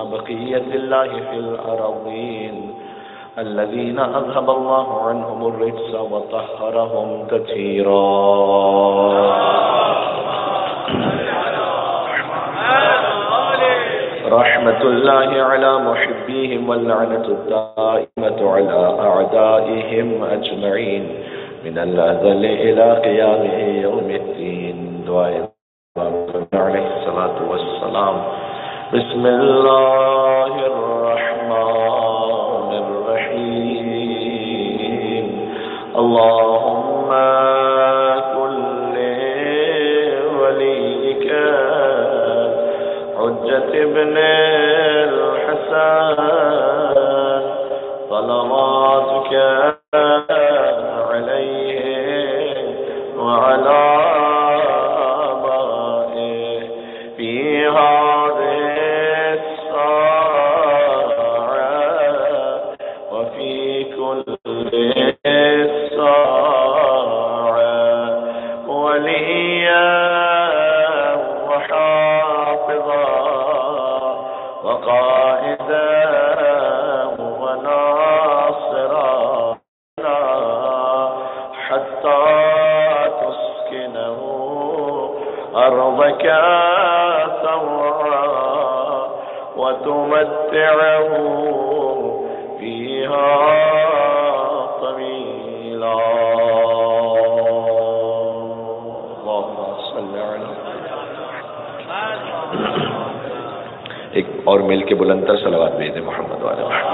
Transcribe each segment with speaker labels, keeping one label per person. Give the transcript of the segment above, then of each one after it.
Speaker 1: بقية الله في الأراضين الذين أذهب الله عنهم الرجس وطهرهم تطهيرا. رحمة الله على محبيهم واللعنة الدائمة على أعدائهم أجمعين من الأزل إلى قيام يوم الدين. دعاء عليه الصلاة والسلام. بسم الله الرحمن الرحيم. اللهم كل وليك حجة ابن الحسن صلواتك عليه وعلى آبائه في هذه الساعة وفي كل الساعة وليا وحافظا وقائدا وناصرا حتى تسكنه أرضك سوعا وتمتعه فيها طويلا. اللهم صل على. ایک اور مل کے بلندر صلوات بھیج دیں محمد والے محمد.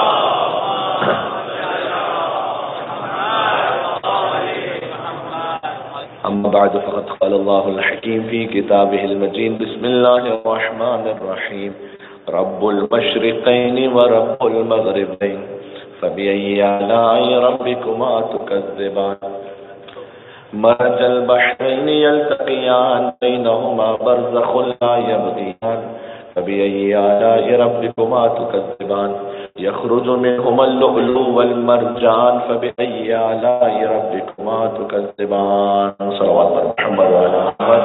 Speaker 1: أما بعد فقد قال الله الحكيم في كتابه المجيد. بسم الله الرحمن الرحيم. رب المشرقين ورب المغربين فبأي آلاء ربكما تكذبان. مرج البحرين يلتقيان بينهما برزخ لا يبغيان فبأي آلاء ربكما تكذبان. يخرج منهما اللؤلؤ والمرجان فبأي آلاء ربكما تكذبان. صلوات محمد وعلى محمد.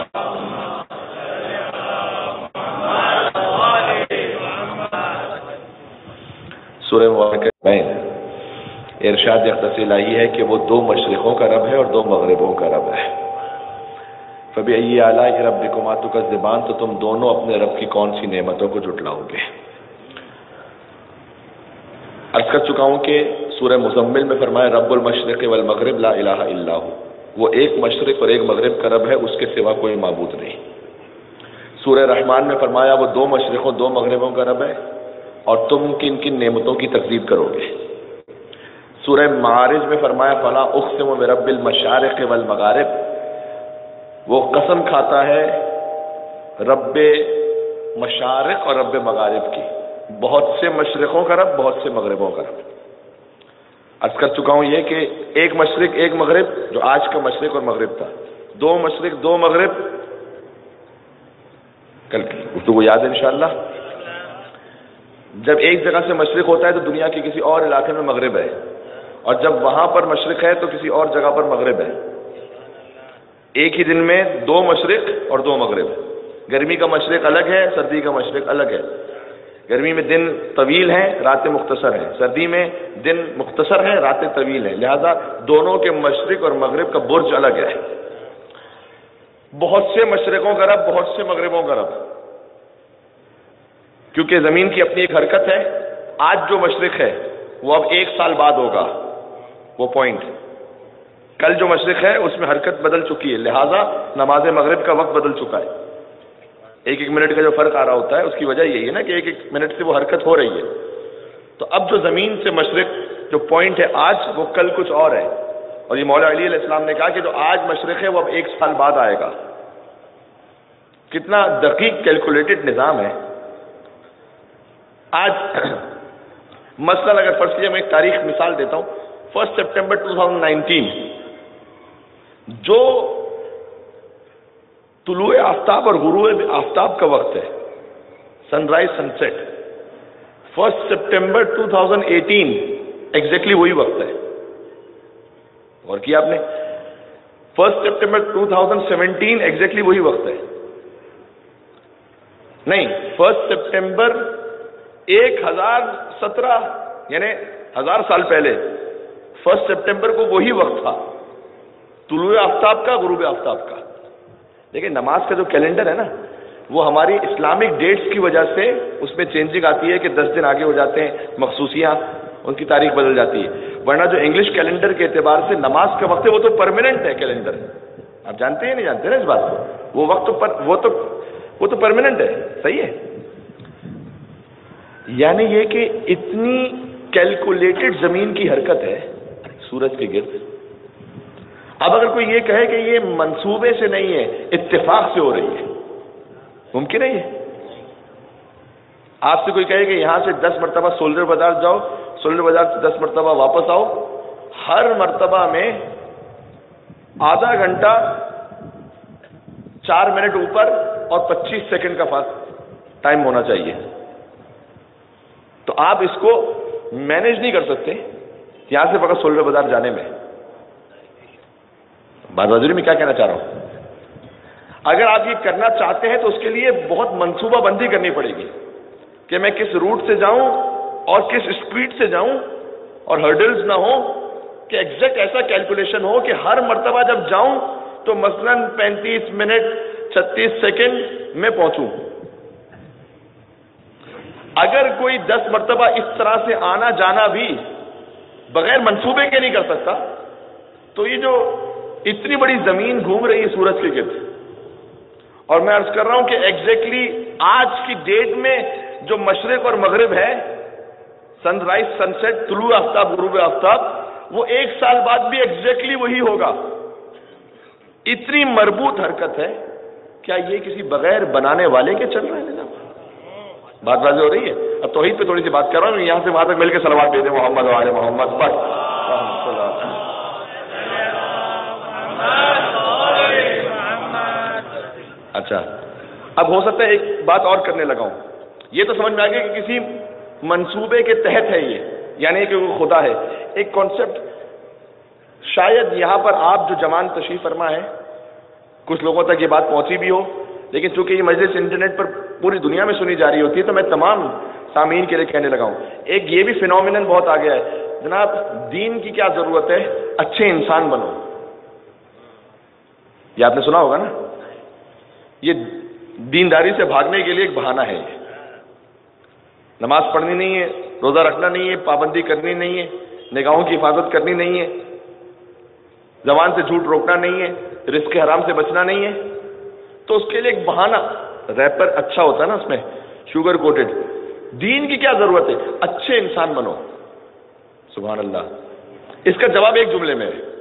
Speaker 1: سورہ مبارکہ میں ارشاد اختصاصی لائی ہے کہ وہ دو مشرقوں کا رب ہے اور دو مغربوں کا رب ہے. فبأي آلاء ربكما تكذبان. تو تم دونوں اپنے رب کی کون سی نعمتوں کو جھٹلاؤ گے؟ عرض کر چکا ہوں کہ سورہ مزمل میں فرمایا رب المشرق والمغرب لا الہ الا ہو. وہ ایک مشرق اور ایک مغرب کا رب ہے، اس کے سوا کوئی معبود نہیں. سورہ رحمان میں فرمایا وہ دو مشرقوں دو مغربوں کا رب ہے اور تم کن کن نعمتوں کی تکذیب کرو گے. سورہ معارج میں فرمایا فلا اقسم برب المشارق والمغارب. وہ قسم کھاتا ہے رب مشارق اور رب مغارب کی. بہت سے مشرقوں کا رب، بہت سے مغربوں کا رب. عرض کر چکا ہوں یہ کہ ایک مشرق ایک مغرب جو آج کا مشرق اور مغرب تھا، دو مشرق دو مغرب. کل کی گفتگو یاد ہے انشاءاللہ. جب ایک جگہ سے مشرق ہوتا ہے تو دنیا کے کسی اور علاقے میں مغرب ہے، اور جب وہاں پر مشرق ہے تو کسی اور جگہ پر مغرب ہے. ایک ہی دن میں دو مشرق اور دو مغرب. گرمی کا مشرق الگ ہے، سردی کا مشرق الگ ہے. گرمی میں دن طویل ہیں، راتیں مختصر ہیں. سردی میں دن مختصر ہیں، راتیں طویل ہیں. لہذا دونوں کے مشرق اور مغرب کا برج الگ ہے. بہت سے مشرقوں کا رب، بہت سے مغربوں کا رب. کیونکہ زمین کی اپنی ایک حرکت ہے. آج جو مشرق ہے وہ اب 1 سال بعد ہوگا. وہ پوائنٹ کل جو مشرق ہے اس میں حرکت بدل چکی ہے، لہذا نماز مغرب کا وقت بدل چکا ہے. ایک ایک منٹ کا جو فرق آ رہا ہوتا ہے اس کی وجہ یہی ہے نا کہ ایک ایک منٹ سے وہ حرکت ہو رہی ہے. تو اب جو زمین سے مشرق جو پوائنٹ ہے آج، وہ کل کچھ اور ہے. اور یہ مولا علی علیہ السلام نے کہا کہ جو آج مشرق ہے وہ اب 1 سال بعد آئے گا. کتنا دقیق کیلکولیٹڈ نظام ہے. آج مثلا اگر فرض کیجیے میں ایک تاریخ مثال دیتا ہوں. 1 سپٹمبر 2019 جو طلوع آفتاب اور غروب آفتاب کا وقت ہے، sunrise sunset, 1 September 2018 exactly وہی وقت ہے. اور کیا آپ نے 1 سپٹمبر 2017 ایگزیکٹلی وہی وقت ہے. نہیں، 1 سپٹمبر 1017 یعنی 1000 سال پہلے 1 سپٹمبر کو وہی وقت تھا طلوع آفتاب کا، غروب آفتاب کا. لیکن نماز کا جو کیلنڈر ہے نا، وہ ہماری اسلامک ڈیٹس کی وجہ سے اس میں چینجنگ آتی ہے کہ 10 دن آگے ہو جاتے ہیں، مخصوصیاں ان کی تاریخ بدل جاتی ہے. ورنہ جو انگلش کیلنڈر کے اعتبار سے نماز کا وقت ہے وہ تو پرماننٹ ہے کیلنڈر. آپ جانتے ہیں نہیں جانتے نا اس بات کو؟ وہ وقت پر وہ تو پرماننٹ ہے. صحیح ہے. یعنی یہ کہ اتنی کیلکولیٹڈ زمین کی حرکت ہے سورج کے گرد. اب اگر کوئی یہ کہے کہ یہ منصوبے سے نہیں ہے، اتفاق سے ہو رہی ہے، ممکن ہے یہ؟ آپ سے کوئی کہے کہ یہاں سے 10 مرتبہ سولر بازار جاؤ، سولر بازار سے 10 مرتبہ واپس آؤ، ہر مرتبہ میں آدھا گھنٹہ 4 منٹ اوپر اور 25 سیکنڈ کا ٹائم ہونا چاہیے، تو آپ اس کو مینیج نہیں کر سکتے یہاں سے فقط سولر بازار جانے میں. بات وزیر میں کیا کہنا چاہ رہا ہوں، اگر آپ یہ کرنا چاہتے ہیں تو اس کے لیے بہت منصوبہ بندی کرنی پڑے گی کہ میں کس روٹ سے جاؤں اور کس اسپیڈ سے جاؤں، اور ہرڈلز نہ ہو کہ ایگزیکٹ ایسا کیلکولیشن ہو کہ ہر مرتبہ جب جاؤں تو مثلاً 35 منٹ 36 سیکنڈ میں پہنچوں. اگر کوئی 10 مرتبہ اس طرح سے آنا جانا بھی بغیر منصوبے کے نہیں کر سکتا، تو یہ جو اتنی بڑی زمین گھوم رہی ہے سورج کے گرد، اور میں عرض کر رہا ہوں کہ ایگزیکٹلی آج کی ڈیٹ میں جو مشرق اور مغرب ہے، سن رائز سن سیٹ، طلوع آفتاب غروب آفتاب، وہ 1 سال بعد بھی ایگزیکٹلی وہی ہوگا. اتنی مربوط حرکت ہے. کیا یہ کسی بغیر بنانے والے کے چل رہے ہیں جناب؟ بات واضح ہو رہی ہے. اب توحید پہ تھوڑی سی بات کر رہا ہوں، یہاں سے وہاں تک مل کے صلوات بھیجیں محمد و آل محمد پر. اچھا، اب ہو سکتا ہے ایک بات اور کرنے لگا ہوں. یہ تو سمجھ میں آ گیا کہ کسی منصوبے کے تحت ہے یہ، یعنی کہ وہ خدا ہے. ایک کانسیپٹ شاید یہاں پر آپ جو جوان تشریف فرما ہے کچھ لوگوں تک یہ بات پہنچی بھی ہو، لیکن چونکہ یہ مجلس انٹرنیٹ پر پوری دنیا میں سنی جا رہی ہوتی ہے تو میں تمام سامعین کے لیے کہنے لگا ہوں. ایک یہ بھی فینومینن بہت آ گیا ہے جناب، دین کی کیا ضرورت ہے، اچھے انسان بنو. یہ آپ نے سنا ہوگا نا، یہ دینداری سے بھاگنے کے لیے ایک بہانہ ہے. نماز پڑھنی نہیں ہے، روزہ رکھنا نہیں ہے، پابندی کرنی نہیں ہے، نگاہوں کی حفاظت کرنی نہیں ہے، زبان سے جھوٹ روکنا نہیں ہے، رزق حرام سے بچنا نہیں ہے، تو اس کے لیے ایک بہانہ. ریپر اچھا ہوتا ہے نا، اس میں شوگر کوٹڈ. دین کی کیا ضرورت ہے، اچھے انسان بنو. سبحان اللہ. اس کا جواب ایک جملے میں ہے،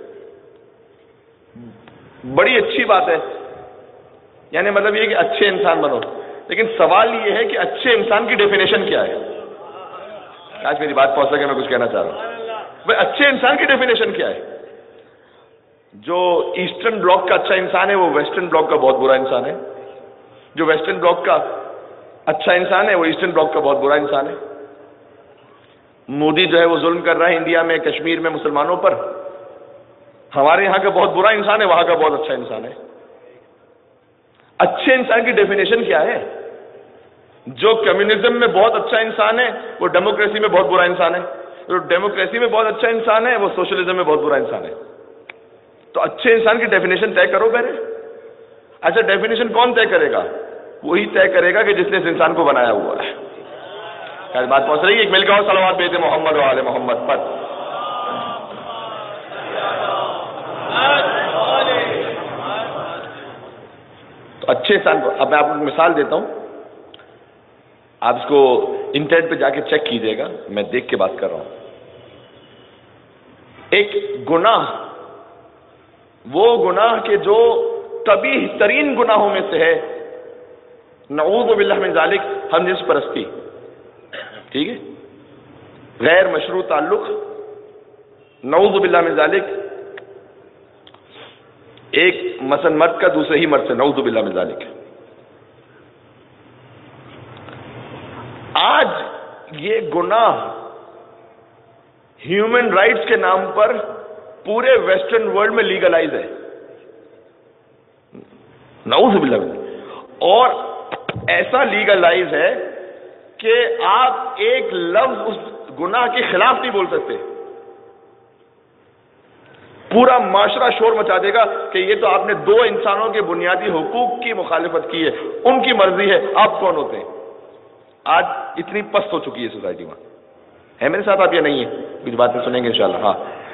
Speaker 1: بڑی اچھی بات ہے، یعنی مطلب یہ کہ اچھے انسان بنو. لیکن سوال یہ ہے کہ اچھے انسان کی ڈیفینیشن کیا ہے؟ آج میری بات پہنچ سکے میں کچھ کہنا چاہ رہا ہوں. بھائی اچھے انسان کی ڈیفینیشن کیا ہے؟ جو ایسٹرن بلاک کا اچھا انسان ہے وہ ویسٹرن بلاک کا بہت برا انسان ہے. جو ویسٹرن بلاک کا اچھا انسان ہے وہ ایسٹرن بلاک کا بہت برا انسان ہے. مودی جو ہے وہ ظلم کر رہا ہے انڈیا میں، کشمیر میں مسلمانوں پر. ہمارے یہاں کا بہت برا انسان ہے، وہاں کا بہت اچھا انسان ہے. اچھے انسان کی ڈیفینیشن کیا ہے؟ جو کمیونزم میں بہت اچھا انسان ہے وہ ڈیموکریسی میں بہت برا انسان ہے. جو ڈیموکریسی میں بہت اچھا انسان ہے وہ سوشلزم میں بہت برا انسان ہے. تو اچھے انسان کی ڈیفینیشن طے کرو پہلے. اچھا ڈیفینیشن کون طے کرے گا؟ وہی طے کرے گا کہ جس نے اس انسان کو بنایا ہوا ہے. کیا بات پہنچ رہی ہے؟ ایک مل کے اور صلوات بھیجتے محمد و آل محمد پر. تو اچھے انسان کو اب میں آپ کو مثال دیتا ہوں، آپ اس کو انٹرنیٹ پہ جا کے چیک کیجئے گا، میں دیکھ کے بات کر رہا ہوں. ایک گناہ، وہ گناہ کے جو قبیح ترین گناہوں میں سے ہے، نعوذ باللہ من ذالک، ہم جنس پرستی. ٹھیک ہے، غیر مشروع تعلق، نعوذ باللہ من ذالک. ایک مثلا مرد کا دوسرے ہی مرد سے، نعوذ باللہ من ذالک. آج یہ گناہ ہیومن رائٹس کے نام پر پورے ویسٹرن ورلڈ میں لیگلائز ہے، نعوذ باللہ. اور ایسا لیگلائز ہے کہ آپ ایک لفظ اس گناہ کے خلاف نہیں بول سکتے. پورا معاشرہ شور مچا دے گا کہ یہ تو آپ نے دو انسانوں کے بنیادی حقوق کی مخالفت کی ہے, ان کی مرضی ہے, آپ کون ہوتے ہیں؟ آج اتنی پست ہو چکی ہے سوسائٹی میں. ہے میرے ساتھ آپ یا نہیں ہے؟ کچھ باتیں سنیں گے انشاءاللہ. ہاں,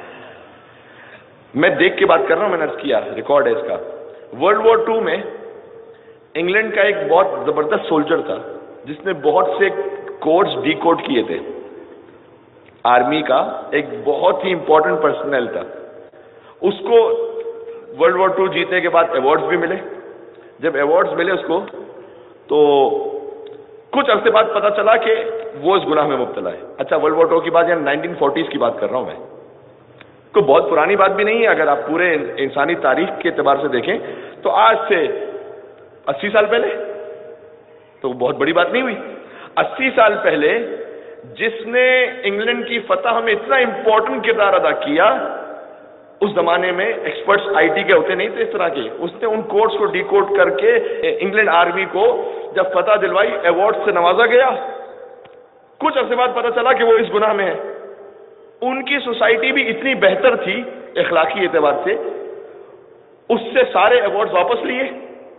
Speaker 1: میں دیکھ کے بات کر رہا ہوں, میں نے عرض کیا ریکارڈ ہے اس کا. ورلڈ وار 2 میں انگلینڈ کا ایک بہت زبردست سولجر تھا جس نے بہت سے کوڈز ڈی کوڈ کیے تھے. آرمی کا ایک بہت ہی امپورٹنٹ پرسنل تھا. اس کو ورلڈ وار 2 جیتنے کے بعد ایوارڈز بھی ملے. جب ایوارڈز ملے اس کو تو کچھ عرصے بعد پتا چلا کہ وہ اس گناہ میں مبتلا ہے. اچھا, ورلڈ وار 2 کی بات, یعنی 1940s کی بات کر رہا ہوں میں. کوئی بہت پرانی بات بھی نہیں ہے. اگر آپ پورے انسانی تاریخ کے اعتبار سے دیکھیں تو آج سے 80 سال پہلے تو بہت بڑی بات نہیں ہوئی. 80 سال پہلے جس نے انگلینڈ کی فتح میں اتنا امپورٹنٹ کردار ادا کیا, اس زمانے میں ایکسپرٹس آئی ٹی کے ہوتے نہیں تھے اس طرح کے, اس نے ان کوڈز کو ڈی کوڈ کر کے انگلینڈ آرمی کو جب فتح دلوائی ایوارڈ سے نوازا گیا. کچھ عرصے بعد پتا چلا کہ وہ اس گناہ میں ہے. ان کی سوسائٹی بھی اتنی بہتر تھی اخلاقی اعتبار سے, اس سے سارے ایوارڈز واپس لیے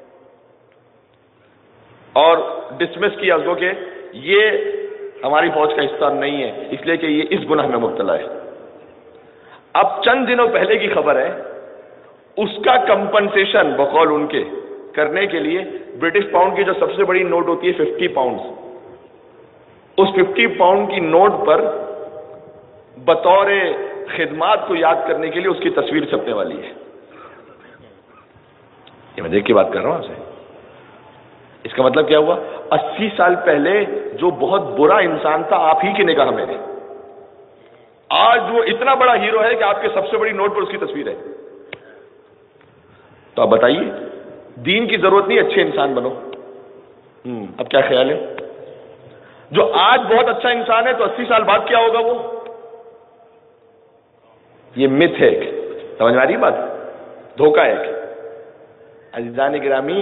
Speaker 1: اور ڈسمس کیا اس کو کہ یہ ہماری فوج کا حصہ نہیں ہے, اس لیے کہ یہ اس گناہ میں مبتلا ہے. اب چند دنوں پہلے کی خبر ہے, اس کا کمپنسیشن بقول ان کے کرنے کے لیے برٹش پاؤنڈ کی جو سب سے بڑی نوٹ ہوتی ہے 50 پاؤنڈ, اس 50 پاؤنڈ کی نوٹ پر بطور خدمات کو یاد کرنے کے لیے اس کی تصویر چھپنے والی ہے. یہ میں دیکھ کے بات کر رہا ہوں آپ سے. اس کا مطلب کیا ہوا؟ 80 سال پہلے جو بہت برا انسان تھا آپ ہی کی نگاہ میں, آج وہ اتنا بڑا ہیرو ہے کہ آپ کے سب سے بڑی نوٹ پر اس کی تصویر ہے. تو آپ بتائیے, دین کی ضرورت نہیں اچھے انسان بنو. اب کیا خیال ہے؟ جو آج بہت اچھا انسان ہے تو 80 سال بعد کیا ہوگا وہ؟ یہ مت ہے, سمجھ میں آ رہی بات؟ دھوکہ ہے. عزیزان گرامی,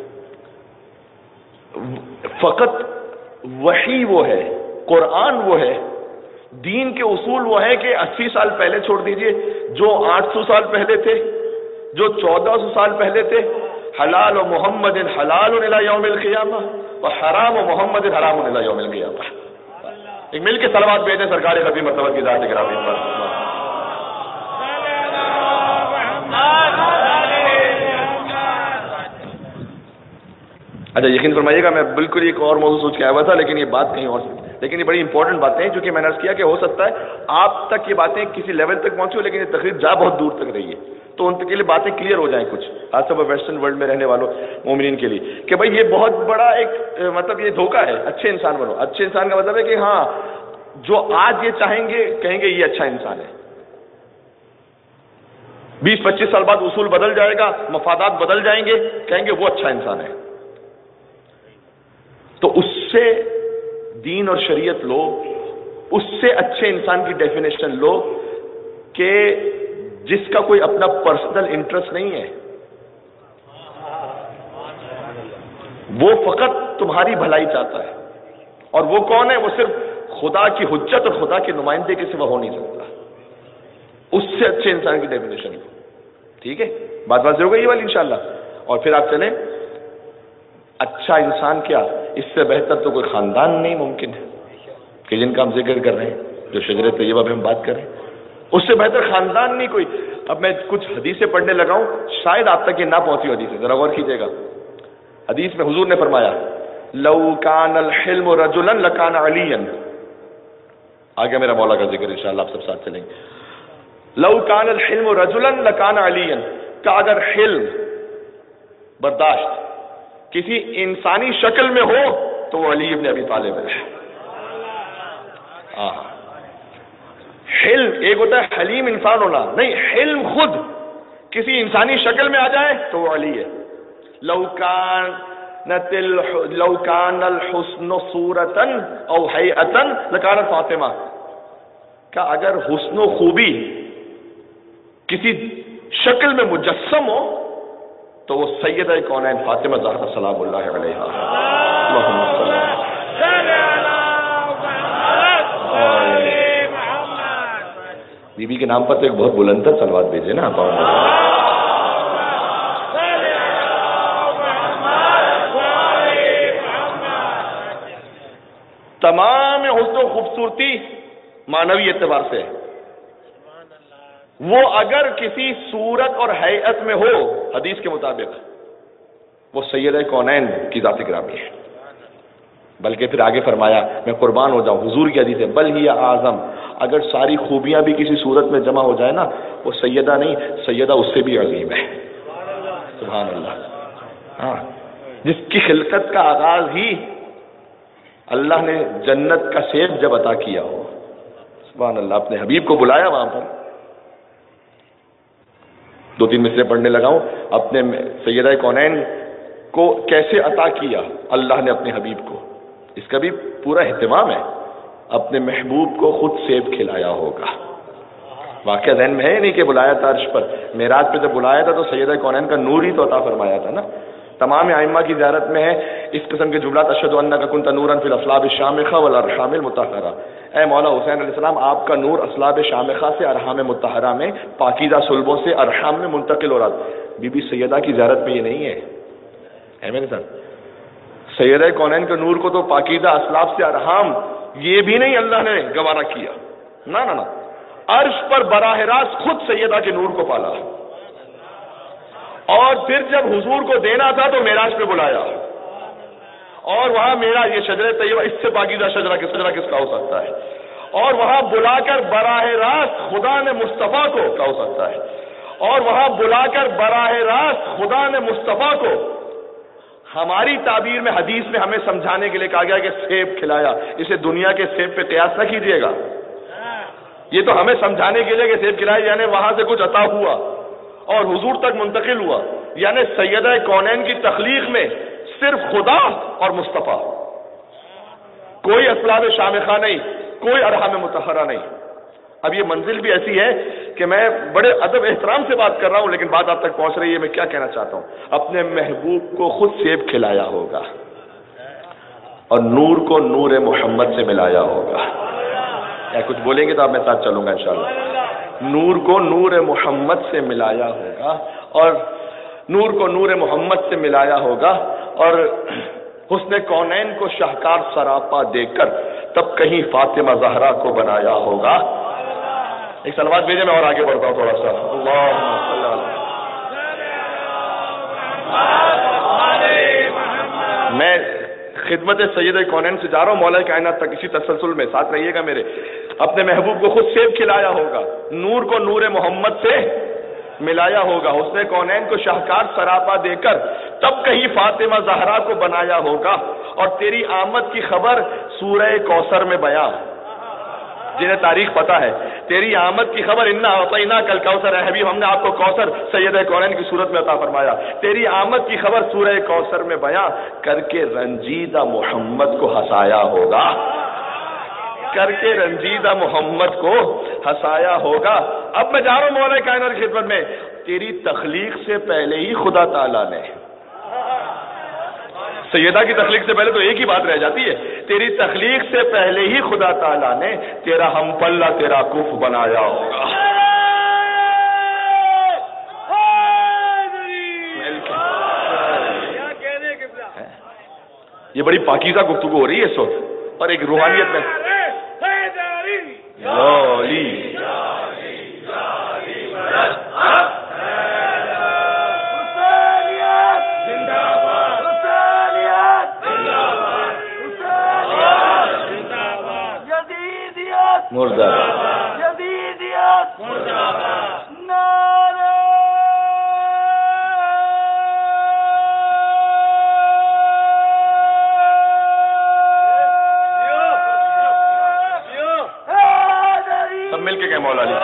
Speaker 1: فقط وحی وہ ہے, قرآن وہ ہے, دین کے اصول وہ ہے کہ 80 سال پہلے چھوڑ دیجئے, جو 800 سال پہلے تھے, جو 1400 سال پہلے تھے, حلال و محمد حلال الی یوم القیامہ و حرام و محمد حرام الی یوم القیامہ. ایک مل کے صلوات بھیجیں سرکار خفی مرتبہ کی ذات گرامی پر. اچھا, یقین فرمائیے گا میں بالکل ایک اور موضوع سوچ کے آیا ہوا تھا, لیکن یہ بات کہیں اور سے, لیکن یہ بڑی امپورٹنٹ باتیں ہیں, چونکہ میں نے عرض کیا کہ ہو سکتا ہے آپ تک یہ باتیں کسی لیول تک پہنچی ہو, لیکن یہ تقریر جا بہت دور تک رہی ہے, تو ان کے لیے باتیں کلیئر ہو جائیں کچھ, خاص طور پر ویسٹرن ورلڈ میں رہنے والوں مومنین کے لیے, کہ بھائی یہ بہت بڑا ایک مطلب یہ دھوکہ ہے. اچھے انسان بنو. اچھے انسان کا مطلب ہے کہ ہاں, جو آج یہ چاہیں گے کہیں گے یہ اچھا انسان ہے, 20-25 سال بعد اصول بدل جائے گا, مفادات بدل جائیں گے, کہیں گے وہ اچھا انسان ہے. تو اس سے دین اور شریعت لو, اس سے اچھے انسان کی ڈیفینیشن لو کہ جس کا کوئی اپنا پرسنل انٹرسٹ نہیں ہے, وہ فقط تمہاری بھلائی چاہتا ہے. اور وہ کون ہے؟ وہ صرف خدا کی حجت اور خدا کے نمائندے کے سوا ہو نہیں سکتا. اس سے اچھے انسان کی ڈیفینیشن لو. ٹھیک ہے, بات واضح ہو گئی یہ والی انشاءاللہ. اور پھر آپ چلیں, اچھا انسان کیا, اس سے بہتر تو کوئی خاندان نہیں ممکن ہے کہ جن کا ہم ذکر کر رہے ہیں, جو شجر طیبہ پہ ہم بات کر رہے ہیں, اس سے بہتر خاندان نہیں کوئی. اب میں کچھ حدیثیں پڑھنے لگا ہوں, شاید آپ تک یہ نہ پہنچی ہو حدیثیں, ذرا غور کیجیے گا. حدیث میں حضور نے فرمایا لو کان الحلم رجلا لکان علیا, آگے میرا مولا کا ذکر انشاءاللہ آپ سب ساتھ چلیں گے. لو کان الحلم رجلا لکان علیا, کہ اگر حلم برداشت کسی انسانی شکل میں ہو تو وہ علی ابن ابی طالب ہے. حلم ایک ہوتا ہے حلیم انسان ہونا, نہیں, حلم خود کسی انسانی شکل میں آ جائے تو وہ علی ہے. لو کان الحسن صورتا او حیئتا لکانت فاطمہ, کہ اگر حسن و خوبی کسی شکل میں مجسم ہو تو وہ سیدہ کونین فاطمہ زہرا سلام اللہ علیہا. बीबी के नाम पर तो एक बहुत बुलंद सलवात भेजे ना आप। तमाम हुस्न खूबसूरती मानवी एतबार से वो अगर किसी सूरत और हैयत में हो, हदीस के मुताबिक वो सैयद कौनैन की ज़ात गिरामी है। बल्कि फिर आगे फरमाया, मैं कुर्बान हो जाऊं, हुजूर की हदीस है, बल ही आज़म, अगर सारी खूबियां भी किसी सूरत में जमा हो जाए ना, वो सैयदा नहीं, सैयदा उससे भी अजीम है। सुभान अल्लाह। हाँ, जिसकी खिलकत का आगाज ही अल्लाह ने जन्नत का सेब जब अता किया हो, सुभान अल्लाह, अपने हबीब को बुलाया वहां पर। दो तीन मिसरे पढ़ने लगाऊं, अपने सैयदा कौनैन को कैसे अता किया अल्लाह ने अपने हबीब को, इसका भी पूरा एहतमाम है। अपने महबूब को खुद सेब खिलाया होगा। वाकया ज़हन में है नहीं कि बुलाया था अर्श पर, मेराज पे जब बुलाया था तो सैयदा कौनैन का नूर ही तो अता फरमाया था ना। तमाम आइम्मा की ज़ियारत में है इस किस्म के जुमलात, अशहदु अन्नका कुन्त नूरन फिल अस्लाब शामिखा वल अरहामिल मुतहरा। ऐ मौला हुसैन अलैहिस्सलाम, आपका नूर अस्लाब शामिखा से अरहाम मुतहरा में, पाकीज़ा सुल्बों से अरहाम में मुंतकिल हो रहा। बीबी सैयदा की ज़ियारत में ये नहीं है मेरे साथ। सैयदा कौनैन के नूर को तो पाकीज़ा अस्लाब से अरहाम ये भी नहीं अल्लाह ने गवारा किया, ना ना ना, अर्श पर बराह रास्त खुद सैयदा के नूर को पाला। और फिर जब हुजूर को देना था तो मेराज पे बुलाया, और वहां मेरा ये शजरे तैयबा, इससे पाकीज़ा शजरा किसका हो सकता है, और वहां बुलाकर बराह रास्त खुदा ने मुस्तफा को क्या हो सकता है, और वहां बुलाकर बराह रास्त खुदा ने मुस्तफा को, हमारी ताबीर में हदीस में हमें समझाने के लिए कहा गया कि सेब खिलाया, इसे दुनिया के सेब पे कयास न कीजिएगा। ये तो हमें समझाने के लिए कि सेब खिलाया यानी वहां से कुछ अता हुआ और हुजूर तक मुंतकिल हुआ, यानी सैयदा कौनैन की तख्लीक में सिर्फ खुदा और मुस्तफा, कोई असलाब शामिखा नहीं, कोई अरहाम मुतहरा नहीं। अब ये मंजिल भी ऐसी है कि मैं बड़े अदब एहतराम से बात कर रहा हूं, लेकिन बात आप तक पहुंच रही है। मैं क्या कहना चाहता हूं, अपने महबूब को खुद सेब खिलाया होगा और नूर को नूर मोहम्मद से मिलाया होगा। या कुछ बोलेंगे तो आप मैं साथ चलूंगा इंशाअल्लाह। नूर को नूर मोहम्मद से मिलाया होगा, और नूर को नूर मोहम्मद से मिलाया होगा, और हुस्न कौनैन को शाहकार सरापा देकर तब कहीं फातिमा ज़हरा को बनाया होगा। एक सलवात भेजे, मैं और आगे बढ़ता हूं थोड़ा सा। मैं खिदमत सैयद कौनैन से जा रहा हूं मौला कायनात तक, इसी तसलसल में साथ रहिएगा मेरे। अपने महबूब को खुद सेब खिलाया होगा, नूर को नूर मोहम्मद से मिलाया होगा, हुस्न कौनैन को शाहकार सरापा देकर तब कहीं फातिमा ज़हरा को बनाया होगा। और तेरी आमद की खबर सूरह कौसर में बयां, जिन्हें तारीख पता है, तेरी आमद की खबर इन्ना अतैना कल कौसर है हबीब, हमने आपको कौसर सैयद कौनैन की सूरत में अता फरमाया। तेरी आमद की खबर सूरह कौसर में बयां करके रंजीदा मोहम्मद को हंसाया होगा, करके रंजीदा मोहम्मद को हंसाया होगा। अब मैं जा रहा हूं मौला कायनात की खिदमत में, तेरी तख्लीक से पहले ही खुदा ताला ने, सैयदा की तख्लीक से पहले तो एक ही बात रह जाती है, तेरी तख्लीक से पहले ही खुदा ताला ने तेरा हम पल्ला तेरा कुफ बनाया होगा। ये बड़ी पाकीज़ा गुफ्तगू हो रही है इस वक्त, और एक रूहानियत में सब मिल के कहें मौला अली।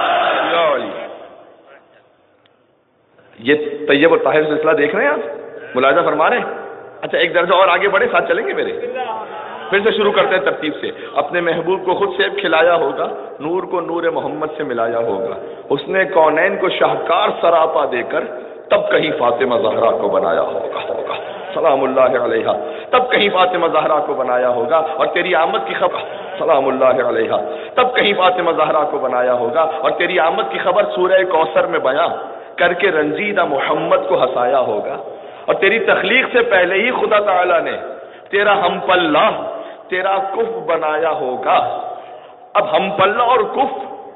Speaker 1: ये तैयब और ताहिर सिलसिला देख रहे हैं आप, मुलाजा फरमा रहे हैं। अच्छा, एक दर्जा और आगे बढ़े, साथ चलेंगे मेरे। फिर से शुरू करते हैं तरतीब से। अपने महबूब को खुद सेब खिलाया होगा, नूर को नूर मोहम्मद से मिलाया होगा, उसने कौनैन को शाहकार सरापा देकर तब कहीं फातिमा ज़हरा को बनाया होगा। सलामुल्लाह अलैहा। تب کہیں فاطمہ زہرا کو بنایا ہوگا، اور تیری آمد کی خبر سلام اللہ علیہا، تب کہیں فاطمہ زہرا کو بنایا ہوگا، اور تیری آمد کی خبر سورہ کوثر میں بیان کر کے رنجیدہ محمد کو ہنسایا ہوگا، اور تیری تخلیق سے پہلے ہی خدا تعالی نے تیرا ہم پلہ، تیرا کف بنایا ہوگا۔ اب ہم پلہ اور کف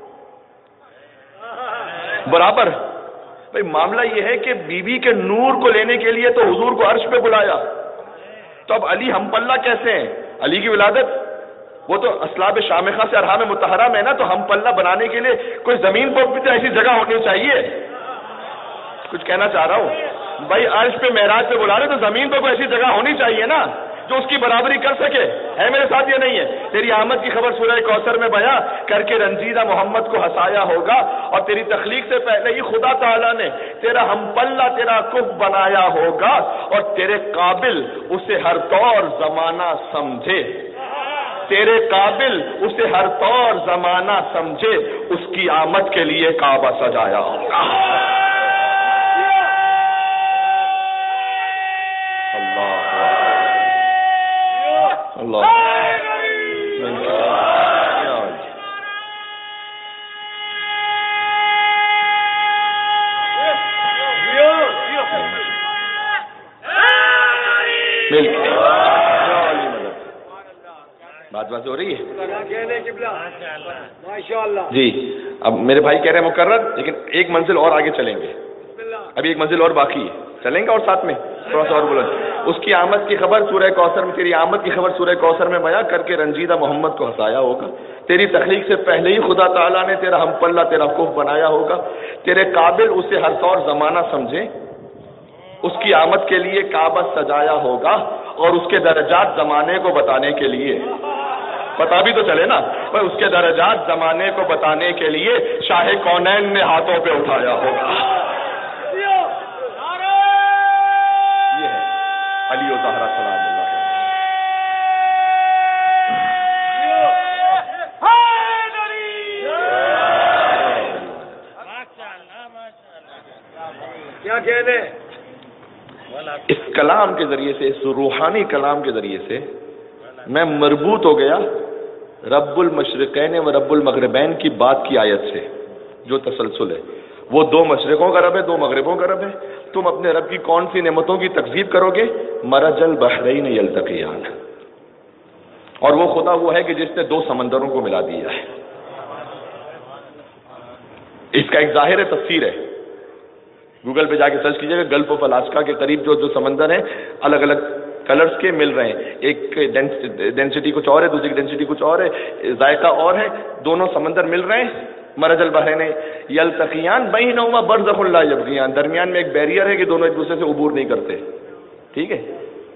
Speaker 1: برابر، بھئی معاملہ یہ ہے کہ بی بی کے نور کو لینے کے لیے تو حضور کو عرش پہ بلایا، تو اب علی ہم پلہ کیسے ہیں؟ علی کی ولادت وہ تو اسلاب شامخہ سے ارحام مطہرہ میں نا، تو ہم پلہ بنانے کے لیے کوئی زمین پر بھی تو ایسی جگہ ہونی چاہیے۔ کچھ کہنا چاہ رہا ہوں بھائی، عرش پہ معراج پہ بلا رہے تو زمین پہ کوئی ایسی جگہ ہونی چاہیے نا جو اس کی برابری کر سکے، ہے میرے ساتھ یہ نہیں ہے؟ تیری آمد کی خبر سورہ کوثر میں بیان کر کے رنجیدہ محمد کو ہنسایا ہوگا، اور تیری تخلیق سے پہلے ہی خدا تعالیٰ نے تیرا ہم پلہ، تیرا کف بنایا ہوگا، اور تیرے قابل اسے ہر طور زمانہ سمجھے، تیرے قابل اسے ہر طور زمانہ سمجھے، اس کی آمد کے لیے کعبہ سجایا ہوگا۔ اللہ بات ہو رہی ہے جی۔ اب میرے بھائی کہہ رہے ہیں مقرر، لیکن ایک منزل اور آگے چلیں گے، ابھی ایک منزل اور باقی ہے، چلیں گے اور ساتھ میں تھوڑا سا اور بلند۔ اس کی آمد کی خبر سورہ کوثر میں، تیری آمد کی خبر سورہ کوثر میں بیان کر کے رنجیدہ محمد کو ہنسایا ہوگا، تیری تخلیق سے پہلے ہی خدا تعالیٰ نے تیرا ہم پلہ، تیرا کف بنایا ہوگا، تیرے قابل اسے ہر طور زمانہ سمجھے، اس کی آمد کے لیے کعبہ سجایا ہوگا، اور اس کے درجات زمانے کو بتانے کے لیے، پتا بھی تو چلے نا، اس کے درجات زمانے کو بتانے کے لیے شاہ کونین نے ہاتھوں پہ اٹھایا ہوگا۔ یہ ہے علی و زہرا سلام اللہ
Speaker 2: کیا کہنے۔
Speaker 1: اس کلام کے ذریعے سے، اس روحانی کلام کے ذریعے سے میں مربوط ہو گیا رب المشرقین و رب المغربین کی بات کی آیت سے، جو تسلسل ہے، وہ دو مشرقوں کا رب ہے، دو مغربوں کا رب ہے، تم اپنے رب کی کون سی نعمتوں کی تکذیب کرو گے؟ مرج البحرین یلتقیان، اور وہ خدا وہ ہے کہ جس نے دو سمندروں کو ملا دیا ہے۔ اس کا ایک ظاہر تفسیر ہے، گوگل پہ جا کے سرچ کیجیے گا، گلف آف الاسکا کے قریب جو سمندر ہیں الگ الگ کلرز کے مل رہے ہیں، ایک ڈینسٹی کچھ اور ہے، دوسری کی ڈینسٹی کچھ اور ہے، ذائقہ اور ہے، دونوں سمندر مل رہے ہیں، مرج البحرین یلتقیان بینہما برزخ لا یبغیان، درمیان میں ایک بیریئر ہے کہ دونوں ایک دوسرے سے عبور نہیں کرتے، ٹھیک ہے؟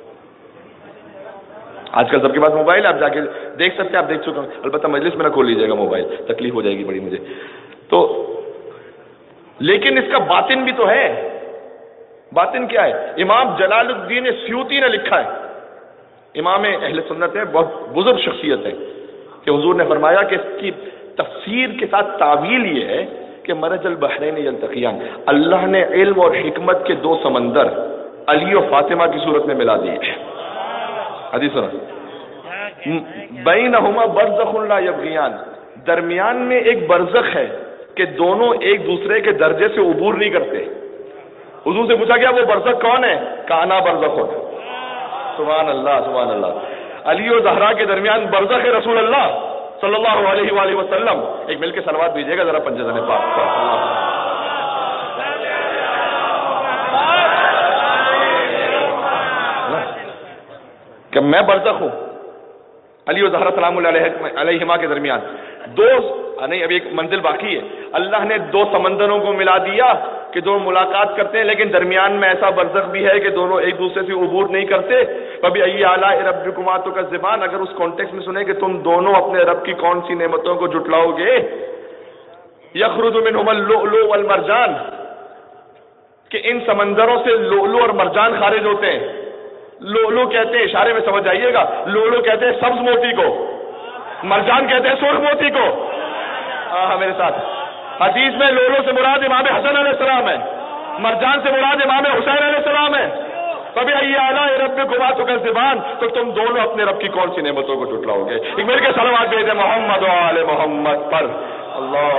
Speaker 1: آج کل سب کے پاس موبائل ہے، آپ جا کے دیکھ سکتے ہیں، آپ دیکھ چکے ہیں، البتہ مجلس میں نہ کھول لیجیے گا موبائل، تکلیف ہو جائے گی بڑی مجھے تو۔ لیکن اس کا باطن بھی تو ہے، باطن کیا ہے؟ امام جلال الدین سیوطی نے لکھا ہے، امام اہل سنت ہے، بہت بزرگ شخصیت ہے، کہ حضور نے فرمایا کہ اس کی تفسیر کے ساتھ تعویل یہ ہے کہ مرج البحرین یلتقیان، اللہ نے علم اور حکمت کے دو سمندر علی و فاطمہ کی صورت میں ملا دیے۔ حدیث سنا، بینہما برزخ لا یبغیان، درمیان میں ایک برزخ ہے کہ دونوں ایک دوسرے کے درجے سے عبور نہیں کرتے۔ حضور سے پوچھا گیا وہ برزخ کون ہے؟ کانا برزخ ہے۔ سبحان اللہ سبحان اللہ۔ علی و زہرا کے درمیان برزخ رسول اللہ صلی اللہ علیہ وآلہ وسلم۔ ایک مل کے صلوات دیجیے گا ذرا پنجزن پاک کہ میں برزخ ہوں علی و زہرا سلام اللہ علیہما کے درمیان، دو نہیں، ابھی ایک منزل باقی ہے۔ اللہ نے دو سمندروں کو ملا دیا کہ دونوں ملاقات کرتے ہیں، لیکن درمیان میں ایسا برزخ بھی ہے کہ دونوں ایک دوسرے سے عبور نہیں کرتے۔ کبھی ای اعلیٰ ربکما تکذبان، اگر اس کانٹیکس میں سنیں کہ تم دونوں اپنے رب کی کون سی نعمتوں کو جھٹلاؤ گے، یخرج منہما اللؤلؤ والمرجان، کہ ان سمندروں سے لؤلؤ اور مرجان خارج ہوتے ہیں۔ لؤلؤ کہتے ہیں، اشارے میں سمجھ آئیے گا، لؤلؤ کہتے ہیں سبز موتی کو، مرجان کہتے ہیں سرخ موتی کو۔ ہاں میرے ساتھ، حدیث میں لؤلؤ سے مراد امام حسن علیہ السلام ہے، مرجان سے مراد امام حسین علیہ السلام ہے۔ فَبِأَيِّ آلَاءِ رَبِّكُمَا تُكَذِّبَانِ، تو تم دونوں اپنے رب کی کون سی نعمتوں کو جھٹلاؤ گے؟ ایک مل کے صلوات بھیجیں محمد و آل محمد پر۔ اللہ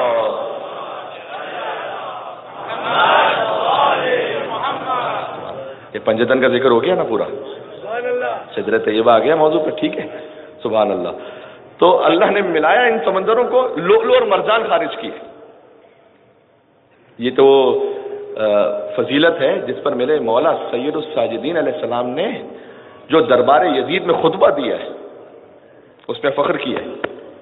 Speaker 1: یہ پنجتن کا ذکر ہو گیا نا پورا، شجرہ طیبہ آ گیا موضوع پہ، ٹھیک ہے، سبحان اللہ۔ تو اللہ نے ملایا ان سمندروں کو، لؤلؤ اور مرجان خارج کیے۔ یہ تو فضیلت ہے جس پر میرے مولا سید الساجدین علیہ السلام نے جو دربار یزید میں خطبہ دیا ہے اس پہ فخر کیا ہے۔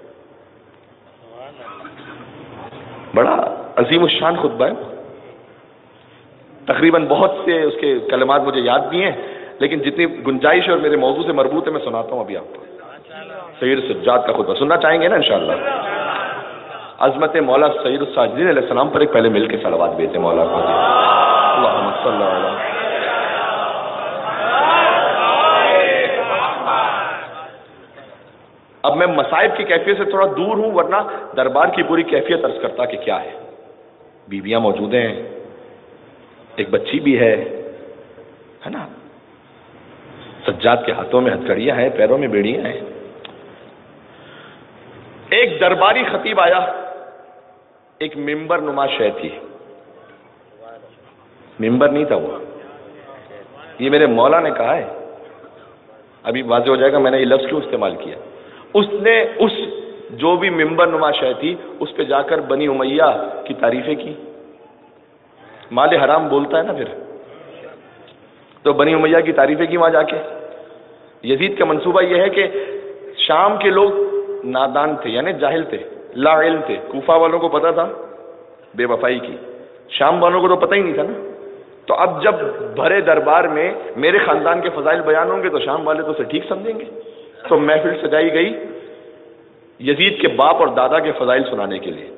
Speaker 1: بڑا عظیم الشان خطبہ ہے، تقریباً بہت سے اس کے کلمات مجھے یاد بھی ہیں، لیکن جتنی گنجائش اور میرے موضوع سے مربوط ہے میں سناتا ہوں ابھی آپ کو۔ سید سجاد کا خطبہ سننا چاہیں گے نا انشاءاللہ؟ عظمت مولا سید الساجدین علیہ السلام پر ایک پہلے مل کے صلوات بھیجتے مولا کو۔ اللہم صلی اللہ علیہ۔ اب میں مصائب کی کیفیت سے تھوڑا دور ہوں، ورنہ دربار کی پوری کیفیت عرض کرتا کہ کیا ہے۔ بیویاں موجود ہیں، ایک بچی بھی ہے نا، سجاد کے ہاتھوں میں ہتھکڑیاں ہیں، پیروں میں بیڑیاں ہیں۔ ایک درباری خطیب آیا، ایک ممبر نما شے تھی، ممبر نہیں تھا وہ، یہ میرے مولا نے کہا ہے، ابھی واضح ہو جائے گا میں نے یہ لفظ کیوں استعمال کیا۔ اس نے اس جو بھی ممبر نما شے تھی اس پہ جا کر بنی امیہ کی تعریفیں کی۔ مال حرام بولتا ہے نا پھر، تو بنی امیہ کی تعریفیں کی وہاں جا کے۔ یزید کا منصوبہ یہ ہے کہ شام کے لوگ نادان تھے، یعنی جاہل تھے، لا علم تھے، کوفہ والوں کو پتا تھا بے وفائی کی، شام والوں کو تو پتہ ہی نہیں تھا نا۔ تو اب جب بھرے دربار میں میرے خاندان کے فضائل بیان ہوں گے تو شام والے تو اسے ٹھیک سمجھیں گے، تو محفل سجائی گئی یزید کے باپ اور دادا کے فضائل سنانے کے لیے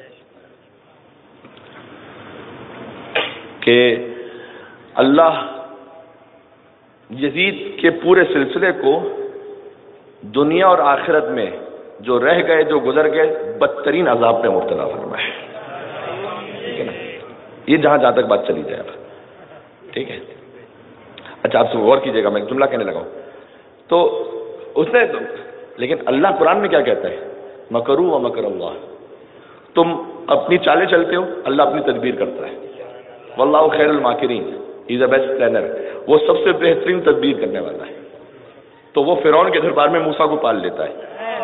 Speaker 1: کہ اللہ یزید کے پورے سلسلے کو دنیا اور آخرت میں جو رہ گئے، جو گزر گئے، بدترین عذاب پہ مبتلا فرمائے، ٹھیک ہے نا؟ یہ جہاں تک بات چلی جائے اب، ٹھیک ہے؟ اچھا آپ سے غور کیجئے گا، میں ایک جملہ کہنے لگا ہوں تو اس نے، لیکن اللہ قرآن میں کیا کہتا ہے؟ مکروا ومکر اللہ، تم اپنی چالیں چلتے ہو، اللہ اپنی تدبیر کرتا ہے۔ واللہ خیر الماکرین، ہی از اے بیسٹ پلانر، وہ سب سے بہترین تدبیر کرنے والا ہے۔ تو وہ فرعون کے دربار میں موسیٰ کو پال لیتا ہے،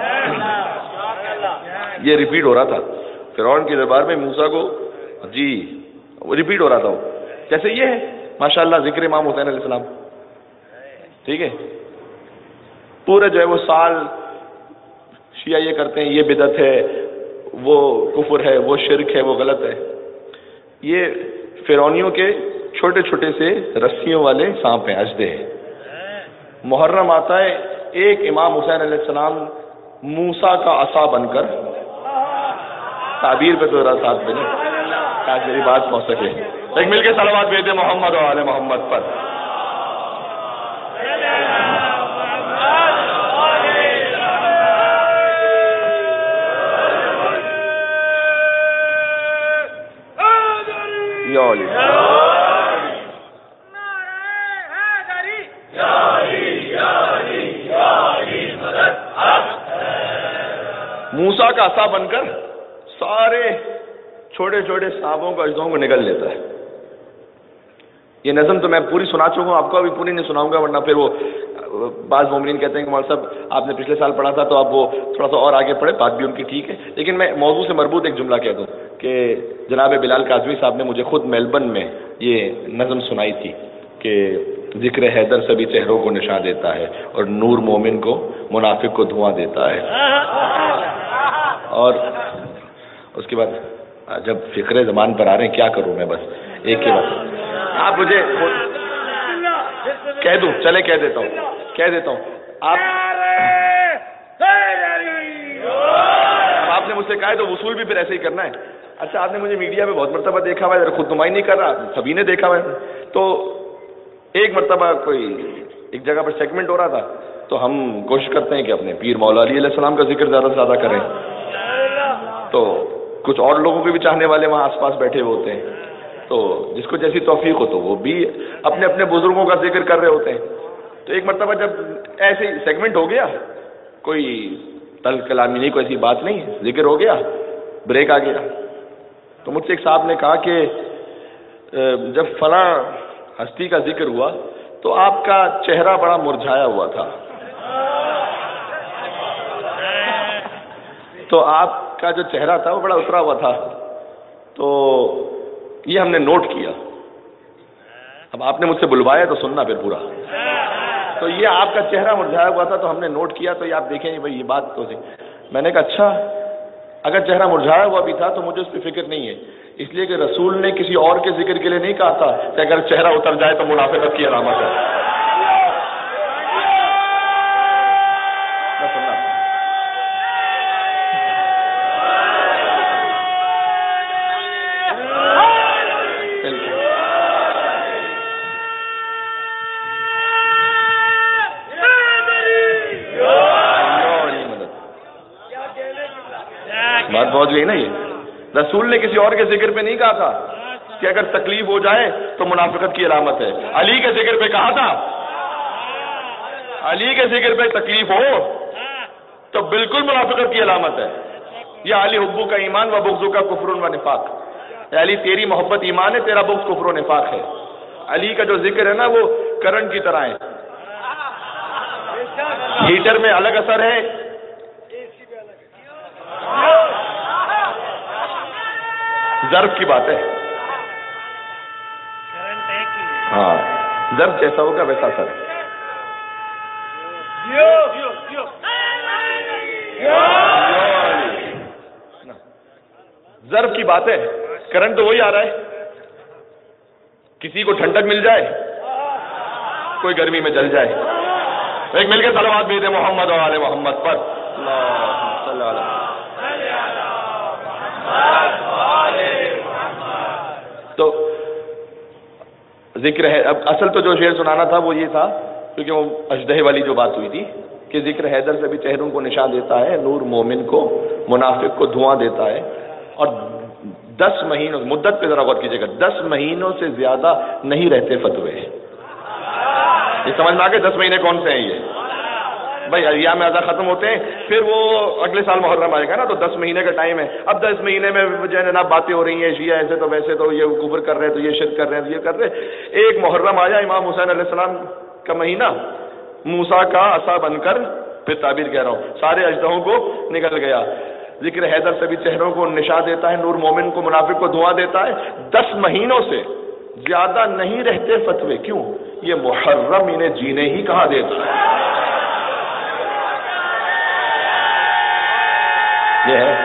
Speaker 1: یہ ریپیٹ ہو رہا تھا فرعون کے دربار میں موسیٰ کو، جی وہ ریپیٹ ہو رہا تھا، جیسے یہ ہے ماشاءاللہ ذکر امام حسین علیہ السلام، ٹھیک ہے؟ پورے جو ہے وہ سال شیعہ یہ کرتے ہیں، یہ بدعت ہے، وہ کفر ہے، وہ شرک ہے، وہ غلط ہے۔ یہ فرعونیوں کے چھوٹے چھوٹے سے رسیوں والے سانپ ہیں، اژدے ہیں۔ محرم آتا ہے، ایک امام حسین علیہ السلام موسیٰ کا عصا بن کر، تعبیر پہ تو ذرا ساتھ میں شاید میری بات پہنچ سکے، ایک مل کے صلوات بھیجیں محمد و آل محمد پر۔ موسیٰ کا عصا بن کر سارے چھوٹے چھوٹے سانپوں کو، اژدوں کو نگل لیتا ہے۔ یہ نظم تو میں پوری سنا چکا ہوں، آپ کو ابھی پوری نہیں سناؤں گا، ورنہ پھر وہ بعض مومنین کہتے ہیں کہ مولوی صاحب آپ نے پچھلے سال پڑھا تھا تو آپ وہ تھوڑا سا اور آگے پڑھے، بات بھی ان کی ٹھیک ہے، لیکن میں موضوع سے مربوط ایک جملہ کہہ دوں کہ جناب بلال کاظمی صاحب نے مجھے خود میلبرن میں یہ نظم سنائی تھی کہ ذکر حیدر سبھی چہروں کو نشان دیتا ہے اور نور مومن کو، منافق کو دھواں دیتا ہے۔ اور اس کے بعد جب فکر زمان پر آ رہے ہیں کیا کروں میں، بس ایک کے بعد آپ مجھے کہہ دوں، چلے کہہ دیتا ہوں آپ نے مجھ سے کہا ہے تو وصول بھی پھر ایسے ہی کرنا ہے۔ اچھا آپ نے مجھے میڈیا پہ بہت مرتبہ دیکھا ہوا ہے، خود نمائی نہیں کر رہا، سبھی نے دیکھا ہوا ہے، تو ایک مرتبہ کوئی ایک جگہ پر سیگمنٹ ہو رہا تھا تو ہم کوشش کرتے ہیں کہ اپنے پیر مولا علی علیہ السلام کا ذکر زیادہ سے زیادہ کریں، تو کچھ اور لوگوں کے بھی چاہنے والے وہاں آس پاس بیٹھے ہوئے ہوتے ہیں، تو جس کو جیسی توفیق ہو تو وہ بھی اپنے اپنے بزرگوں کا ذکر کر رہے ہوتے ہیں. تو ایک مرتبہ جب ایسے سیگمنٹ ہو گیا, کوئی تلخ کلامی نہیں, کوئی ایسی بات نہیں, ذکر ہو گیا, بریک آ گیا, تو مجھ سے ایک صاحب نے کہا کہ جب فلاں ہستی کا ذکر ہوا تو آپ کا چہرہ بڑا مرجھایا ہوا تھا, تو آپ کا جو چہرہ تھا وہ بڑا اترا ہوا تھا, تو یہ ہم نے نوٹ کیا. اب آپ نے مجھ سے بلوایا تو سننا پھر پورا. تو یہ آپ کا چہرہ مرجھایا ہوا تھا تو ہم نے نوٹ کیا, تو یہ آپ دیکھیں بھائی یہ بات تو تھی. میں نے کہا اچھا, اگر چہرہ مرجھایا ہوا بھی تھا تو مجھے اس پہ فکر نہیں ہے, اس لیے کہ رسول نے کسی اور کے ذکر کے لیے نہیں کہا تھا کہ اگر چہرہ اتر جائے تو منافقت کی علامت ہے. بات پہنچ گئی نا. یہ رسول نے کسی اور کے ذکر پہ نہیں کہا تھا کہ اگر تکلیف ہو جائے تو منافقت کی علامت ہے. علی کے ذکر پہ کہا تھا, علی کے ذکر پہ تکلیف ہو تو بالکل منافقت کی علامت ہے. یا علی حبو کا ایمان و بغضو کا کفر و نفاق, علی تیری محبت ایمان ہے, تیرا بغض کفر و نفاق ہے. علی کا جو ذکر ہے نا وہ کرنٹ کی طرح ہے, ہیٹر میں الگ اثر ہے, ضرب کی بات ہے. ہاں, ضرب جیسا ہوگا ویسا اثر ہے. ضرب کی بات ہے, کرنٹ تو وہی آ رہا ہے. کسی کو ٹھنڈک مل جائے, کوئی گرمی میں جل جائے. ایک مل کے صلوات بھی دے محمد و آل محمد پر. اللہم صلی علی تو ذکر ہے. اب اصل تو جو شعر سنانا تھا وہ یہ تھا, کیونکہ وہ اژدہے والی جو بات ہوئی تھی کہ ذکر حیدر سے بھی چہروں کو نشان دیتا ہے, نور مومن کو, منافق کو دھواں دیتا ہے. اور 10 مہینوں مدت پہ ذرا غور کیجیے گا, 10 مہینوں سے زیادہ نہیں رہتے فتوے. یہ سمجھ میں آ گئے 10 مہینے کون سے ہیں یہ بھائی؟ ایام اعضا ختم ہوتے ہیں, پھر وہ اگلے سال محرم آئے گا نا, تو 10 مہینے کا ٹائم ہے. اب 10 مہینے میں جو ہے جناب باتیں ہو رہی ہیں, شیعہ ایسے تو ویسے تو یہ کفر کر رہے ہیں, تو یہ شرک کر رہے ہیں, تو یہ کر رہے. ایک محرم آیا, امام حسین علیہ السلام کا مہینہ, موسیٰ کا عصا بن کر, پھر تعبیر کہہ رہا ہوں, سارے اژدہوں کو نکل گیا. ذکر حیدر سے بھی چہروں کو نشان دیتا ہے, نور مومن کو, منافق کو دھواں دیتا ہے. 10 مہینوں سے زیادہ نہیں رہتے فتوے. کیوں؟ یہ محرم انہیں جینے ہی کہاں دیتا ہے. یہ ہے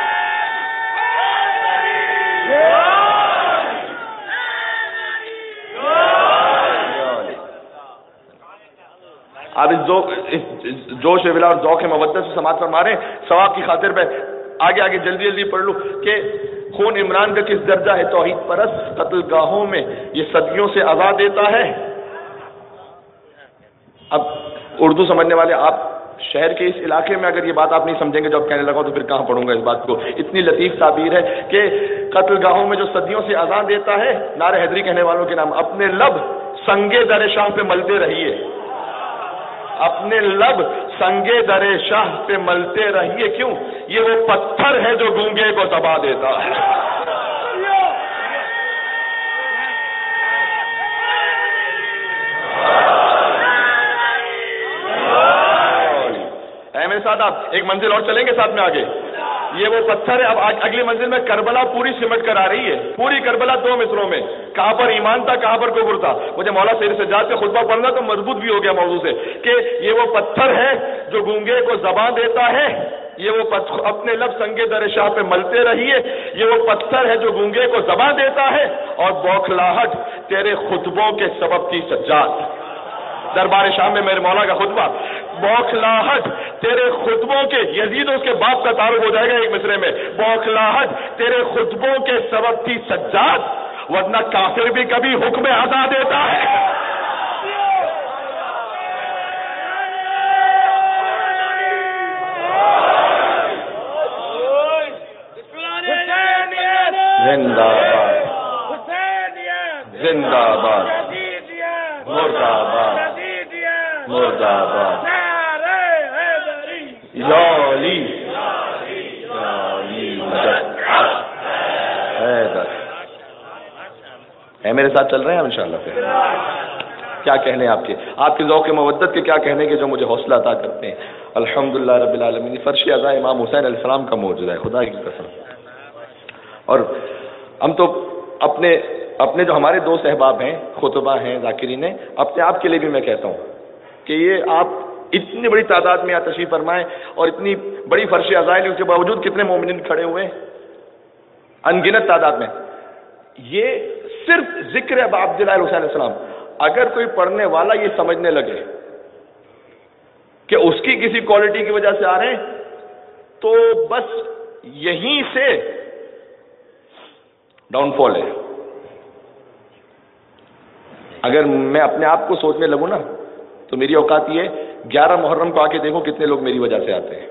Speaker 1: آپ اس جوش ولا اور ذوق مودت سے سماعت فرما رہے ہیں. ثواب کی خاطر پہ آگے جلدی جلدی پڑھ لوں کہ خون عمران کا کس درجہ ہے توحید پرست, قتل گاہوں میں یہ صدیوں سے آزاد دیتا ہے. اب اردو سمجھنے والے, آپ شہر کے اس علاقے میں اگر یہ بات آپ نہیں سمجھیں گے جو آپ کہنے لگا تو پھر کہاں پڑھوں گا اس بات کو. اتنی لطیف تعبیر ہے کہ قتل گاہوں میں جو صدیوں سے آزاد دیتا ہے, نعرہ حیدری کہنے والوں کے نام. اپنے لب سنگے در شاہ پہ ملتے رہیے, اپنے لب سنگے در شاہ پہ ملتے رہیے. کیوں؟ یہ وہ پتھر ہے جو گونگے کو دبا دیتا ہے. میرے ساتھ آپ ایک منزل اور چلیں گے ساتھ میں آگے. یہ وہ پتھر ہے. اب اگلی منزل میں کربلا پوری سمٹ کر آ رہی ہے, پوری کربلا 2 مصروں میں. کہاں پر ایمان تھا, کہاں پر کفر تھا. مجھے مولا سید سجاد کا خطبہ پڑھنا تو مضبوط بھی ہو گیا موضوع سے, کہ یہ وہ پتھر ہے جو گونگے کو زبان دیتا ہے. یہ وہ پتھر, اپنے لب سنگے در شاہ پہ ملتے رہیے. یہ وہ پتھر ہے جو گونگے کو زبان دیتا ہے, اور بوکھلاہٹ تیرے خطبوں کے سبب تھی سجاد. دربار شام میں میرے مولا کا خطبہ, بوکھلاہٹ تیرے خطبوں کے, یزید اس کے باپ کا تعارف ہو جائے گا ایک مصرے میں. بوکھلاہٹ تیرے خطبوں کے سبب تھی سجاد, ورنہ کافر بھی کبھی حکم عزا دیتا ہے. زندہ باد. مرد آباد، یا علی مدد حیدر. میرے ساتھ چل رہے ہیں انشاءاللہ. پھر کیا کہنے آپ کے ذوق مودت کے کیا کہنے کے جو مجھے حوصلہ عطا کرتے ہیں. الحمدللہ رب العالمین. فرش اعضا امام حسین علیہ السلام کا موجودہ ہے، خدا کی قسم. اور ہم تو اپنے جو ہمارے دوست احباب ہیں، خطبہ ہیں، ذاکرین ہیں، اپنے آپ کے لیے بھی میں کہتا ہوں کہ یہ آپ اتنی بڑی تعداد میں یہاں تشریف فرمائیں اور اتنی بڑی فرش عزائل اس کے باوجود کتنے مومنین کھڑے ہوئے ہیں انگنت تعداد میں. یہ صرف ذکر ابا عبداللہ حسین علیہ السلام. اگر کوئی پڑھنے والا یہ سمجھنے لگے کہ اس کی کسی کوالٹی کی وجہ سے آ رہے ہیں تو بس یہیں سے ڈاؤن فال ہے. اگر میں اپنے آپ کو سوچنے لگوں نا تو میری اوقات یہ 11 محرم کو آ کے دیکھو کتنے لوگ میری وجہ سے آتے ہیں.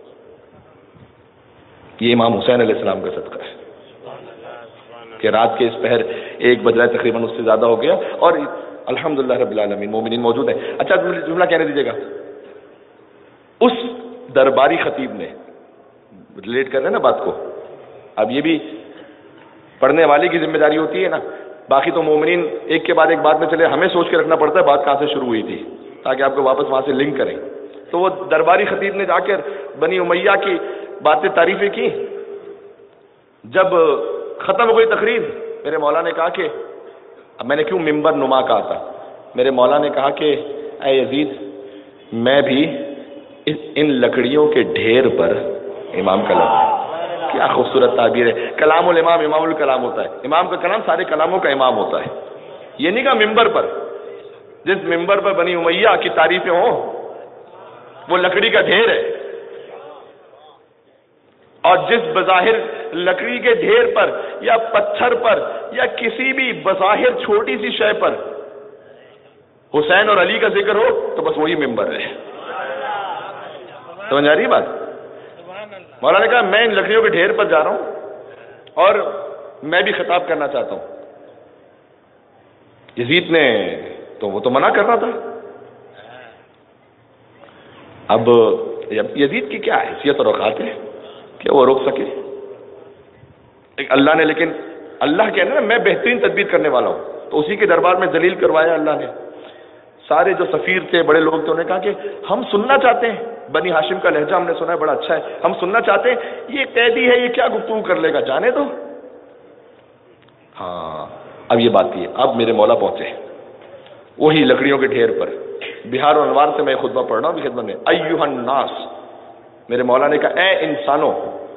Speaker 1: یہ امام حسین علیہ السلام کا صدقہ ہے کہ رات کے اس پہر 1 بج رہا ہے تقریباً، اس سے زیادہ ہو گیا اور الحمدللہ رب العالمین مومنین موجود ہیں. اچھا جملہ کہنے دیجیے گا. اس درباری خطیب نے ریلیٹ کر رہے ہیں نا بات کو. اب یہ بھی پڑھنے والے کی ذمہ داری ہوتی ہے نا، باقی تو مومنین ایک کے بعد ایک بات میں چلے. ہمیں سوچ کے رکھنا پڑتا ہے بات کہاں سے شروع ہوئی تھی تاکہ آپ کو واپس وہاں سے لنک کریں. تو وہ درباری خطیب نے جا کر بنی امیہ کی باتیں تعریفیں کی. جب ختم ہو گئی تقریر میرے مولا نے کہا کہ اب میں نے کیوں ممبر نما کہا تھا، میرے مولا نے کہا کہ اے یزید میں بھی ان لکڑیوں کے ڈھیر پر امام کلام. کیا خوبصورت تعبیر ہے. کلام الامام امام الکلام ہوتا ہے. امام کا کلام سارے کلاموں کا امام ہوتا ہے. یہ نہیں کہا ممبر پر، جس ممبر پر بنی امیہ کی تعریفیں ہوں وہ لکڑی کا ڈھیر ہے، اور جس بظاہر لکڑی کے ڈھیر پر یا پتھر پر یا کسی بھی بظاہر چھوٹی سی شے پر حسین اور علی کا ذکر ہو تو بس وہی ممبر ہے. سمجھ آ رہی بات؟ مولانا نے کہا میں ان لکڑیوں کے ڈھیر پر جا رہا ہوں اور میں بھی خطاب کرنا چاہتا ہوں. یزید نے تو وہ تو منع کر رہا تھا. اب یزید کی کیا حیثیت اور اوقات ہے کہ وہ روک سکے؟ اللہ نے، لیکن اللہ کہنا نا میں بہترین تدبیر کرنے والا ہوں، تو اسی کے دربار میں ذلیل کروایا اللہ نے. سارے جو سفیر تھے، بڑے لوگ تھے، انہوں نے کہا کہ ہم سننا چاہتے ہیں. بنی ہاشم کا لہجہ ہم نے سنا ہے بڑا اچھا ہے، ہم سننا چاہتے ہیں. یہ قیدی ہے، یہ کیا گفتگو کر لے گا، جانے دو. ہاں اب یہ بات تھی. اب میرے مولا پہنچے وہی لکڑیوں کے ڈھیر پر. بہار و انوار سے میں خطبہ پڑھ رہا ہوں خدمت میں. ایھا الناس، میرے مولا نے کہا اے انسانوں.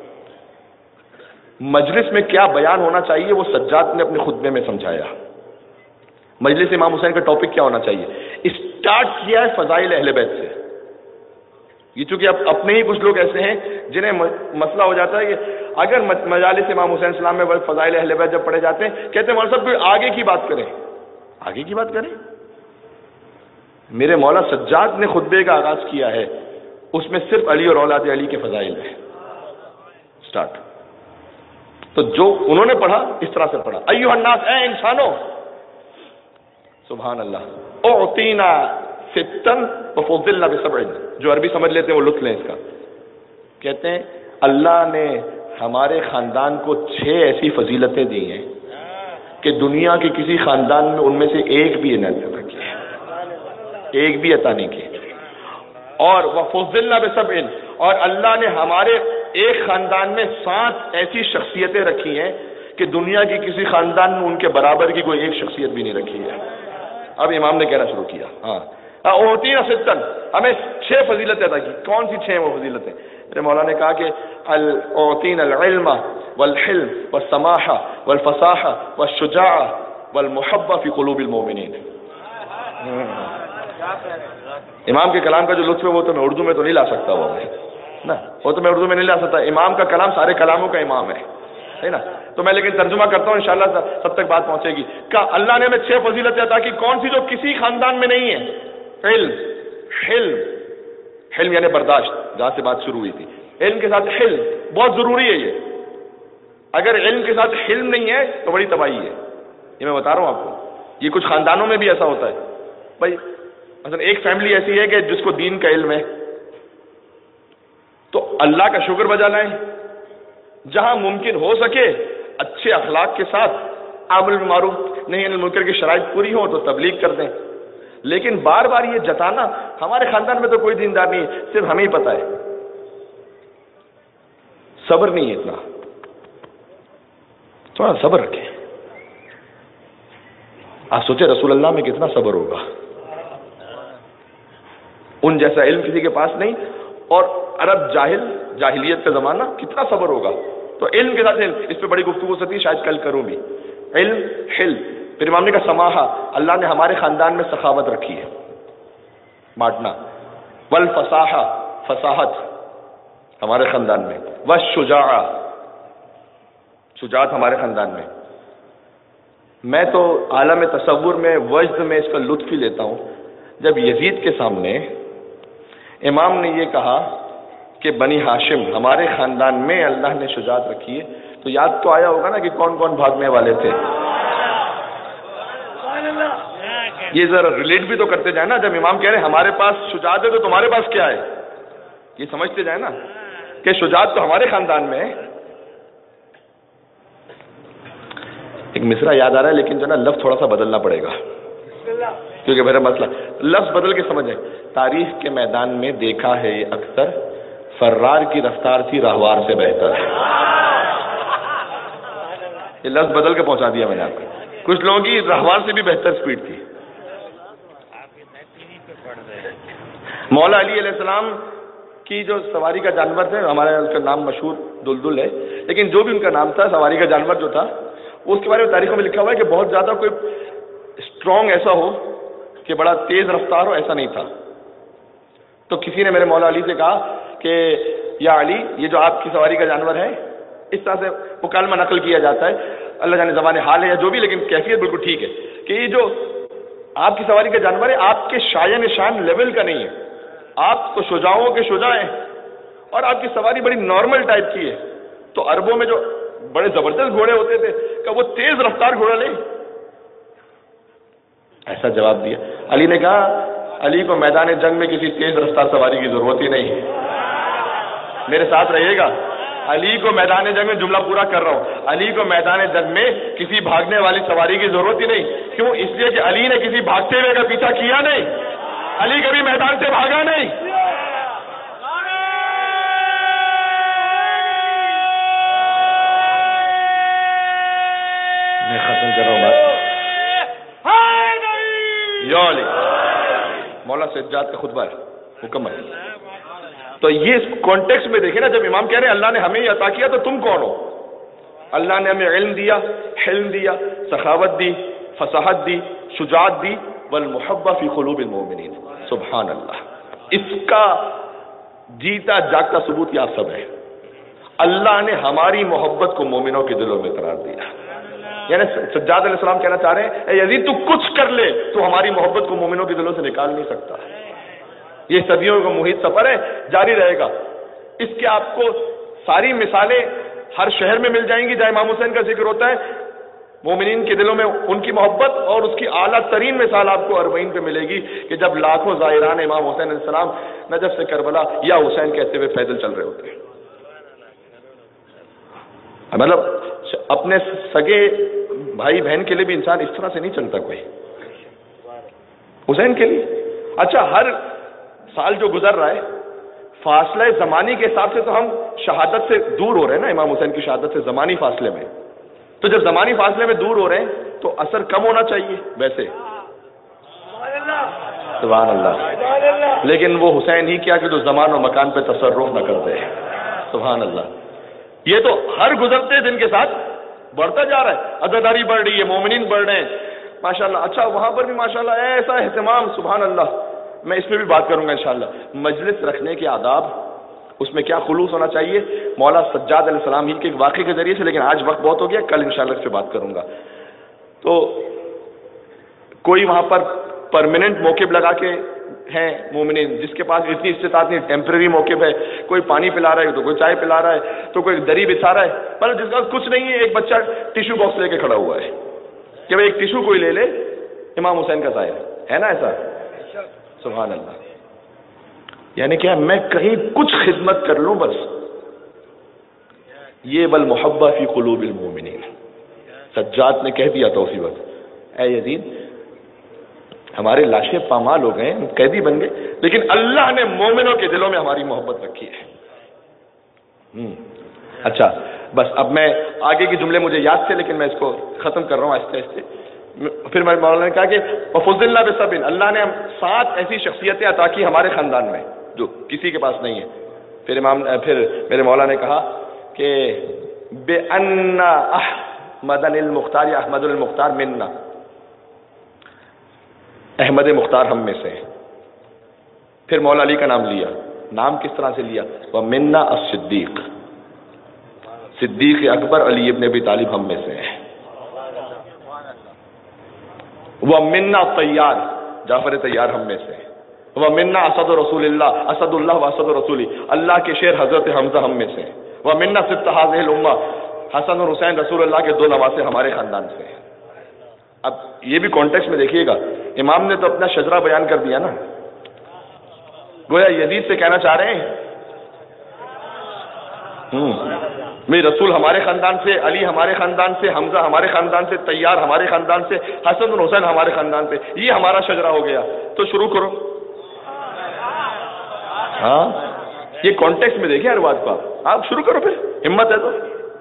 Speaker 1: مجلس میں کیا بیان ہونا چاہیے وہ سجاد نے اپنے خطبے میں سمجھایا. مجلس امام حسین کا ٹاپک کیا ہونا چاہیے. اسٹارٹ کیا ہے فضائل اہل بیت سے. یہ چونکہ اب اپنے ہی کچھ لوگ ایسے ہیں جنہیں مسئلہ ہو جاتا ہے کہ اگر مجالس امام حسین السلام میں فضائل اہل بیت جب پڑھے جاتے ہیں کہتے ہیں مولانا صاحب کوئی آگے کی بات کریں. آگے کی بات کریں؟ میرے مولا سجاد نے خطبے کا آغاز کیا ہے، اس میں صرف علی اور اولاد علی کے فضائل ہیں. اسٹارٹ. تو جو انہوں نے پڑھا اس طرح سے پڑھا. ایھا الناس، اے انسانوں. سبحان اللہ. اعطینا ستن وفضلنا بسبع. جو عربی سمجھ لیتے ہیں وہ لطف لیں اس کا. کہتے ہیں اللہ نے ہمارے خاندان کو 6 ایسی فضیلتیں دی ہیں کہ دنیا کے کسی خاندان میں ان میں سے ایک بھی عنایت نہ کی ہے، ایک بھی عطا نہیں کی. اور وفضلنا بسبع، اور اللہ نے ہمارے ایک خاندان میں 7 ایسی شخصیتیں رکھی ہیں کہ دنیا کی کسی خاندان میں ان کے برابر کی کوئی ایک شخصیت بھی نہیں رکھی ہے. اب امام نے کہنا شروع کیا. ہاں اوتینا ستن، ہمیں 6 فضیلتیں عطا کی. کون سی 6 وہ فضیلتیں؟ میرے مولا نے کہا کہ اوتینا العلم والحلم والسماحہ والفصاحہ والشجاعہ والمحبہ فی قلوب المؤمنین. امام کے کلام کا جو لطف ہے وہ تو میں اردو میں تو نہیں لا سکتا، وہ تو میں اردو میں نہیں لا سکتا. امام کا کلام سارے کلاموں کا امام ہے نا. تو میں لیکن ترجمہ کرتا ہوں، انشاءاللہ سب تک بات پہنچے گی. کہ اللہ نے ہمیں 6 فضیلتیں عطا کی. کون سی؟ جو کسی خاندان میں نہیں ہے. علم، حلم یعنی برداشت، جہاں سے بات شروع ہوئی تھی. علم کے ساتھ حلم بہت ضروری ہے. یہ اگر علم کے ساتھ حلم نہیں ہے تو بڑی تباہی ہے. یہ میں بتا رہا ہوں آپ کو. یہ کچھ خاندانوں میں بھی ایسا ہوتا ہے. بھائی مثلا ایک فیملی ایسی ہے کہ جس کو دین کا علم ہے، تو اللہ کا شکر بجا لائیں، جہاں ممکن ہو سکے اچھے اخلاق کے ساتھ عامل بالمعروف نہی عن المنکر کی شرائط پوری ہو تو تبلیغ کر دیں، لیکن بار بار یہ جتانا ہمارے خاندان میں تو کوئی دیندار نہیں ہے، صرف ہمیں ہی پتہ ہے، صبر نہیں ہے اتنا، تھوڑا صبر رکھیں۔ آپ سوچیں رسول اللہ میں کتنا صبر ہوگا، ان جیسا علم کسی کے پاس نہیں، اور عرب جاہلیت کا زمانہ، کتنا صبر ہوگا۔ تو علم کے ساتھ علم، اس پہ بڑی گفتگو ہوتی ہے، شاید کل کروں بھی۔ علم، حلم، پھر امام نے کہا سماحہ، اللہ نے ہمارے خاندان میں سخاوت رکھی ہے، بانٹنا، والفصاحہ، فصاحت ہمارے خاندان میں، والشجاعہ، شجاعت ہمارے خاندان میں۔ میں تو عالم تصور میں وجد میں اس کا لطف ہی لیتا ہوں، جب یزید کے سامنے امام نے یہ کہا کہ بنی ہاشم ہمارے خاندان میں اللہ نے شجاعت رکھی ہے، تو یاد تو آیا ہوگا نا کہ کون کون بھاگنے والے تھے۔ یہ ذرا ریلیٹ بھی تو کرتے جائیں نا، جب امام کہہ رہے ہیں ہمارے پاس شجاعت ہے تو تمہارے پاس کیا ہے، یہ سمجھتے جائیں نا کہ شجاعت تو ہمارے خاندان میں ہے۔ ایک مصرع یاد آ رہا ہے، لیکن جو نا لفظ تھوڑا سا بدلنا پڑے گا کیونکہ میرا مسئلہ، لفظ بدل کے سمجھیں۔ تاریخ کے میدان میں دیکھا ہے یہ اکثر، فرار کی رفتار تھی راہوار سے بہتر۔ یہ لفظ بدل کے پہنچا دیا میں نے آپ کو، کچھ لوگوں کی راہوار سے بھی بہتر سپیڈ تھی۔ مولا علی علیہ السلام کی جو سواری کا جانور تھے، ہمارے اس کا نام مشہور دلدل ہے، لیکن جو بھی ان کا نام تھا سواری کا جانور جو تھا، وہ اس کے بارے میں تاریخوں میں لکھا ہوا ہے کہ بہت زیادہ کوئی اسٹرانگ ایسا ہو کہ بڑا تیز رفتار ہو، ایسا نہیں تھا۔ تو کسی نے میرے مولا علی سے کہا کہ یا علی، یہ جو آپ کی سواری کا جانور ہے، اس طرح سے مکالمہ نقل کیا جاتا ہے، اللہ جانے زبان حال ہے یا جو بھی، لیکن کیفیت بالکل ٹھیک ہے کہ یہ جو آپ کی سواری کا جانور ہے آپ کے شایع نشان لیول کا نہیں ہے، آپ تو شجاعوں کے شجاع ہیں، اور آپ کی سواری بڑی نارمل ٹائپ کی ہے۔ تو عربوں میں جو بڑے زبردست گھوڑے ہوتے تھے کہ وہ تیز رفتار گھوڑا لیں، ایسا جواب دیا۔ علی نے کہا علی کو میدان جنگ میں کسی تیز رفتار سواری کی ضرورت ہی نہیں، میرے ساتھ رہیے گا، علی کو میدان جنگ میں، جملہ پورا کر رہا ہوں، علی کو میدان جنگ میں کسی بھاگنے والی سواری کی ضرورت ہی نہیں۔ کیوں؟ اس لیے کہ علی نے کسی بھاگتے ہوئے کا پیچھا کیا نہیں، علی کبھی میدان سے بھاگا نہیں۔ میں ختم کر رہا ہوں بات۔ یا علی، مولا سجاد کا خطبہ ہے مکمل۔ تو یہ اس کانٹیکس میں دیکھیں نا، جب امام کہہ رہے ہیں اللہ نے ہمیں یہ عطا کیا تو تم کون ہو؟ اللہ نے ہمیں علم دیا، حلم دیا، سخاوت دی، فصاحت دی، شجاعت دی، والمحبہ فی قلوب المؤمنین۔ سبحان اللہ، اس کا جیتا جاگتا ثبوت یہ آپ سب ہے۔ اللہ نے ہماری محبت کو مومنوں کے دلوں میں قرار دیا، یعنی سجاد علیہ السلام کہنا چاہ رہے ہیں اے یزید تو کچھ کر لے تو ہماری محبت کو مومنوں کے دلوں سے نکال نہیں سکتا۔ یہ صدیوں کا محیط سفر ہے، جاری رہے گا۔ اس کے آپ کو ساری مثالیں ہر شہر میں مل جائیں گی جہاں امام حسین کا ذکر ہوتا ہے، مومنین کے دلوں میں ان کی محبت، اور اس کی اعلیٰ ترین مثال آپ کو اربعین پہ ملے گی کہ جب لاکھوں زائران امام حسین علیہ السلام نجف سے کربلا یا حسین کہتے ہوئے پیدل چل رہے ہوتے ہیں۔ مطلب اپنے سگے بھائی بہن کے لیے بھی انسان اس طرح سے نہیں چلتا کوئی، حسین کے لیے۔ اچھا، ہر سال جو گزر رہا ہے فاصلہ زمانی کے حساب سے تو ہم شہادت سے دور ہو رہے ہیں نا، امام حسین کی شہادت سے زمانی فاصلے میں، تو جب زمانی فاصلے میں دور ہو رہے ہیں تو اثر کم ہونا چاہیے ویسے، سبحان اللہ، لیکن وہ حسین ہی کیا کہ جو زمان و مکان پہ تصرف نہ کرتے، سبحان اللہ۔ یہ تو ہر گزرتے دن کے ساتھ بڑھتا جا رہا ہے، عزاداری بڑھ رہی ہے، مومنین بڑھ رہے ہیں ماشاءاللہ۔ اچھا، وہاں پر بھی ماشاءاللہ ایسا اہتمام، سبحان اللہ، میں اس پہ بھی بات کروں گا انشاءاللہ۔ مجلس رکھنے کے آداب، اس میں کیا خلوص ہونا چاہیے، مولا سجاد علیہ السلام ہی کے ایک واقعے کے ذریعے سے، لیکن آج وقت بہت ہو گیا، کل انشاءاللہ اس پہ بات کروں گا۔ تو کوئی وہاں پر پرماننٹ موقف لگا کے ہیں مومنین، جس کے پاس اتنی استطاعت نہیں، ٹیمپرری موقف ہے، کوئی پانی پلا رہا ہے تو کوئی چائے پلا رہا ہے تو کوئی دری بچھا رہا ہے، پر جس کا کچھ نہیں ہے، ایک بچہ ٹیشو باکس لے کے کھڑا ہوا ہے کہ بھائی ایک ٹیشو کوئی لے لے، امام حسین کا ظاہر ہے نا ایسا، سبحان اللہ. یعنی کیا میں کہیں کچھ خدمت کر لوں بس. یہ والمحبہ فی قلوب المومنین. سجاد نے کہہ دیا تو اسی وقت, اے یزید ہمارے لاشیں پامال ہو گئے, قیدی بن گئے, لیکن اللہ نے مومنوں کے دلوں میں ہماری محبت رکھی ہے. اچھا بس اب میں آگے کے جملے مجھے یاد تھے لیکن میں اس کو ختم کر رہا ہوں آہستہ آہستہ. پھر میں مولانا نے کہا کہ وفضلنا بسبع, اللہ نے 7 ایسی شخصیتیں عطا کی ہمارے خاندان میں جو کسی کے پاس نہیں ہے. پھر میرے مولا نے کہا کہ بِأَنَّ احمد المختار یا احمد المختار منا, احمد مختار ہم میں سے ہیں. پھر مولا علی کا نام لیا. نام کس طرح سے لیا؟ وَمِنَّا الصدیق, صدیق اکبر علی ابن ابی طالب ہم میں سے ہیں. وَمِنَّا الطیار, جعفر طیار ہم میں سے ہیں. وَمِنَّا اسد رسول اللہ, اسد اللہ و اسد رسولی, اللہ کے شیر حضرت حمزہ ہم میں سے ہیں. وَمِنَّا سِبْطُ هَٰذِهِ الْأُمَّةِ, حسن اور حسین رسول اللہ کے 2 نواسے ہمارے خاندان سے ہیں. اب یہ بھی کانٹیکسٹ میں دیکھیے گا, امام نے تو اپنا شجرہ بیان کر دیا نا, گویا یزید سے کہنا چاہ رہے ہیں میرے رسول ہمارے خاندان سے, علی ہمارے خاندان سے, حمزہ ہمارے خاندان سے, طیار ہمارے خاندان سے, حسن اور حسین ہمارے خاندان سے, یہ ہمارا شجرہ ہو گیا. تو شروع کرو. ہاں یہ کانٹیکسٹ میں دیکھیں ہر بات کو, آپ شروع کرو پھر, ہمت ہے تو.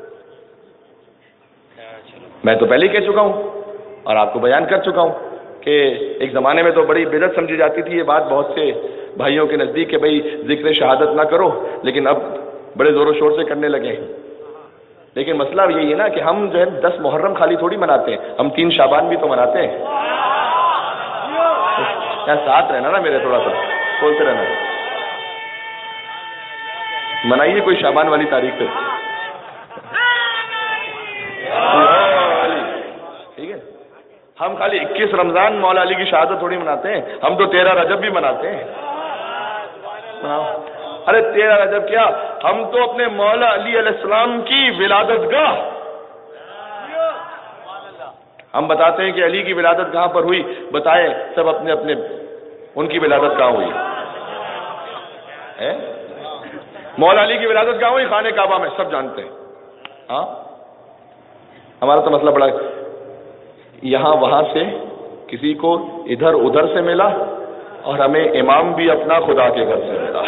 Speaker 1: میں تو پہلے ہی کہہ چکا ہوں اور آپ کو بیان کر چکا ہوں کہ ایک زمانے میں تو بڑی بدعت سمجھی جاتی تھی یہ بات بہت سے بھائیوں کے نزدیک کہ بھائی ذکر شہادت نہ کرو, لیکن اب بڑے زور و شور سے کرنے لگے ہیں. لیکن مسئلہ یہی ہے نا کہ ہم جو ہے 10 محرم خالی تھوڑی مناتے ہیں, ہم 3 شعبان بھی تو مناتے ہیں. کیا ساتھ رہنا نا میرے, تھوڑا سا بولتے رہنا, منائیے کوئی شعبان والی تاریخ پہ. ٹھیک ہے, ہم خالی 21 رمضان مولا علی کی شہادت تھوڑی مناتے ہیں, ہم تو 13 رجب بھی مناتے ہیں. ارے 13 رجب کیا, ہم تو اپنے مولا علی علیہ السلام کی ولادت گاہ ہم بتاتے ہیں کہ علی کی ولادت کہاں پر ہوئی, بتائے سب اپنے اپنے ان کی ولادت کہاں ہوئی. مولا علی کی ولادت کہاں ہوئی؟ خانہ کعبہ میں, سب جانتے ہیں. ہاں ہمارا تو مسئلہ بڑا یہاں وہاں سے کسی کو ادھر ادھر سے ملا اور ہمیں امام بھی اپنا خدا کے گھر سے ملا.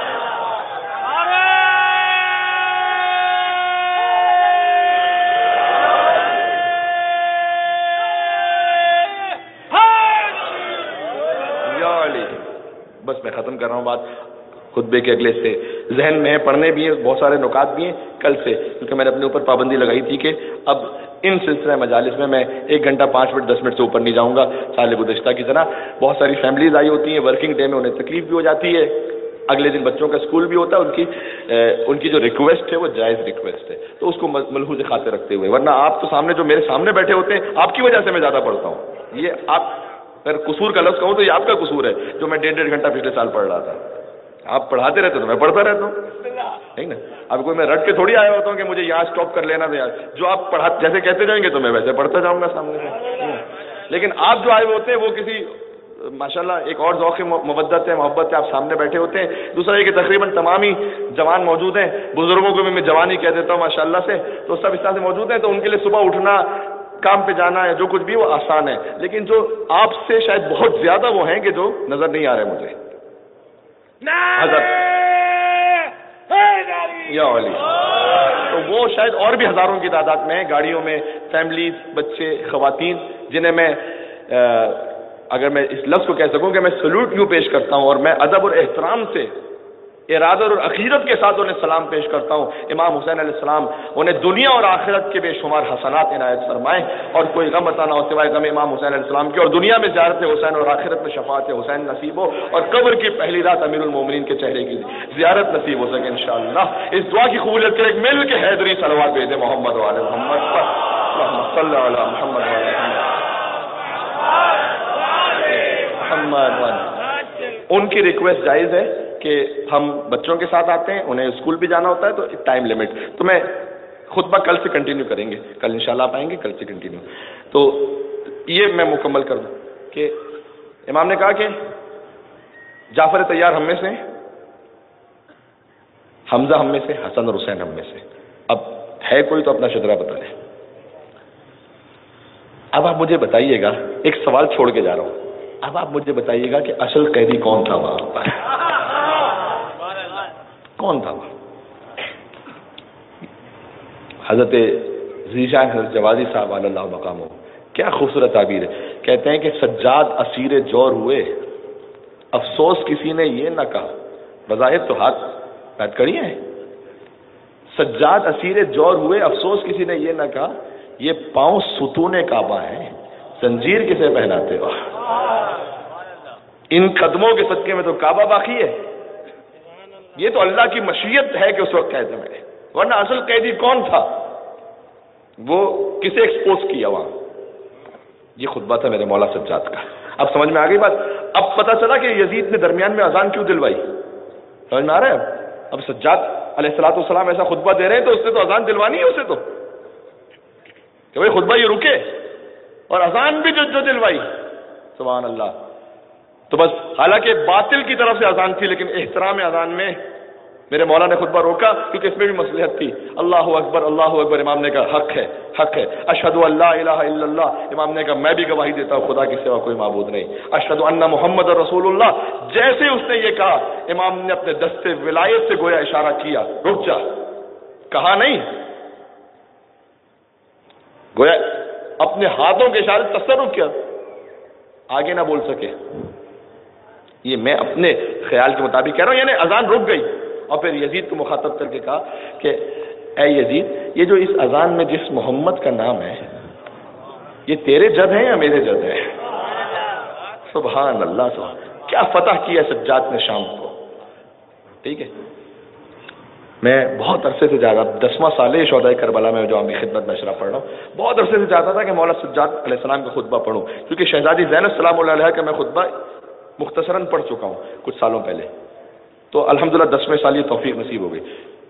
Speaker 1: بس میں ختم کر رہا ہوں بات خطبے کے اگلے سے. ذہن میں پڑھنے بھی ہیں, بہت سارے نکات بھی ہیں کل سے, کیونکہ میں نے اپنے اوپر پابندی لگائی تھی کہ اب ان سلسلہ مجالس میں 1 گھنٹہ 5 منٹ 10 منٹ سے اوپر نہیں جاؤں گا. سال گزشتہ کی طرح بہت ساری فیملیز آئی ہوتی ہیں, ورکنگ ڈے میں انہیں تکلیف بھی ہو جاتی ہے, اگلے دن بچوں کا اسکول بھی ہوتا ہے, ان کی جو ریکویسٹ ہے وہ جائز ریکویسٹ ہے, تو اس کو ملحوظ خاطر رکھتے ہوئے, ورنہ آپ تو سامنے جو میرے سامنے بیٹھے ہوتے ہیں آپ کی وجہ سے میں زیادہ پڑھتا ہوں. یہ آپ اگر قصور کا لفظ کہوں تو یہ آپ کا قصور ہے, جو میں 1.5 گھنٹہ پچھلے سال پڑھ رہا تھا. آپ پڑھاتے رہتے تو میں پڑھتا رہتا ہوں, ٹھیک نا. اب کوئی میں رٹ کے تھوڑی آیا ہوتا ہوں کہ مجھے یہاں اسٹاپ کر لینا تھا, جو آپ جیسے کہتے جائیں گے تو میں ویسے پڑھتا جاؤں گا سامنے سے. لیکن آپ جو آئے ہوئے ہوتے ہیں وہ کسی ماشاءاللہ ایک اور ذوق مودت ہے, محبت ہے, آپ سامنے بیٹھے ہوتے ہیں. دوسرا یہ کہ تقریباً تمام ہی جوان موجود ہیں, بزرگوں کو بھی میں جوان ہی کہہ دیتا ہوں ماشاءاللہ سے, تو سب اس طرح سے موجود ہیں, تو ان کے لیے صبح اٹھنا, کام پہ جانا ہے, جو کچھ بھی وہ آسان ہے. لیکن جو آپ سے شاید بہت زیادہ وہ ہیں کہ جو نظر نہیں آ رہے مجھے, حضرت یا علی, تو وہ شاید اور بھی ہزاروں کی تعداد میں ہیں, گاڑیوں میں, فیملیز, بچے, خواتین, جنہیں میں اگر میں اس لفظ کو کہہ سکوں کہ میں سلوٹ یوں پیش کرتا ہوں اور میں ادب اور احترام سے, ارادہ اور عقیدت کے ساتھ انہیں سلام پیش کرتا ہوں. امام حسین علیہ السلام انہیں دنیا اور آخرت کے بے شمار حسنات عنایت فرمائیں, اور کوئی غم عطا نہ ہو سوائے غم امام حسین علیہ السلام کے, اور دنیا میں زیارت حسین اور آخرت میں شفاعت حسین نصیب ہو, اور قبر کی پہلی رات امیر المومنین کے چہرے کی زیارت نصیب ہو سکے انشاءاللہ. اس دعا کی قبولیت کے ایک مل کے حیدری صلوات بھیجیں محمد و آل محمد پر, اللہم صلی علی محمد و آل محمد. ان کی ریکویسٹ جائز ہے کہ ہم بچوں کے ساتھ آتے ہیں, انہیں اسکول بھی جانا ہوتا ہے, تو ٹائم لمٹ, تو میں خطبہ کل سے کنٹینیو کریں گے, کل انشاءاللہ آپ آئیں گے, کل سے کنٹینیو. تو یہ میں مکمل کر دوں کہ امام نے کہا کہ جعفر طیار ہم میں سے، حمزہ ہم میں سے، حسن اور حسین ہم میں سے. اب ہے کوئی تو اپنا شجرہ بتا دے. اب آپ مجھے بتائیے گا، ایک سوال چھوڑ کے جا رہا ہوں، اب آپ مجھے بتائیے گا کہ اصل قیدی کون تھا وہاں پر؟ کون تھا وہاں؟ حضرت ذیشان حضرت جوازی صاحب علی اللہ مقامہ، کیا خوبصورت تعبیر ہے. کہتے ہیں کہ سجاد اسیر جور ہوئے، افسوس کسی نے یہ نہ کہا. بظاہر تو ہاتھ کڑی ہیں. سجاد اسیر جور ہوئے، افسوس کسی نے یہ نہ کہا، یہ پاؤں ستون کعبہ ہیں، زنجیر کسے پہناتے ہو؟ ان قدموں کے صدقے میں تو کعبہ باقی ہے. یہ تو اللہ کی مشیت ہے کہ اس وقت قید میں، ورنہ اصل قیدی کون تھا؟ وہ کسے ایکسپوز کیا وہاں؟ یہ خطبہ تھا میرے مولا سجاد کا. اب سمجھ میں آ گئی بات؟ اب پتہ چلا کہ یزید نے درمیان میں اذان کیوں دلوائی. سمجھ میں آ رہا ہے؟ اب سجاد علیہ الصلوۃ والسلام ایسا خطبہ دے رہے ہیں تو اس نے تو اذان دلوانی ہے اسے، تو کہ بھائی خطبہ یہ رکے، اور اذان بھی جو دلوائی. سبحان اللہ. تو بس حالانکہ باطل کی طرف سے اذان تھی، لیکن احترام اذان میں میرے مولا نے خطبہ روکا کیونکہ اس میں بھی مصلحت تھی. اللہ اکبر اللہ اکبر، امام نے کہا حق ہے حق ہے. اشہد ان لا الہ الا اللہ، امام نے کہا میں بھی گواہی دیتا ہوں خدا کے سوا کوئی معبود نہیں. اشہد ان محمد رسول اللہ. جیسے اس نے یہ کہا، امام نے اپنے دستے ولایت سے گویا اشارہ کیا، رک جا. کہا نہیں، گویا اپنے ہاتھوں کے اشارے تصرف کیا، آگے نہ بول سکے. یہ میں اپنے خیال کے مطابق کہہ رہا ہوں. یعنی اذان رک گئی، اور پھر یزید کو مخاطب کر کے کہا کہ اے یزید، یہ جو اس اذان میں جس محمد کا نام ہے، یہ تیرے جد ہیں یا میرے جد ہیں؟ سبحان اللہ. سبحان. کیا فتح کیا سجاد نے شام کو. ٹھیک ہے، میں بہت عرصے سے جا رہا، 10واں سال ہے شہدائے کربلا میں جو عامی خدمت میں اشرا پڑھ رہا ہوں. بہت عرصے سے چاہتا تھا کہ مولا سجاد علیہ السلام کا خطبہ پڑھوں، کیونکہ شہزادی زینب سلام اللہ علیہ کا میں خطبہ مختصراً پڑھ چکا ہوں کچھ سالوں پہلے. تو الحمدللہ 10ویں سال یہ توفیق نصیب ہو گئی.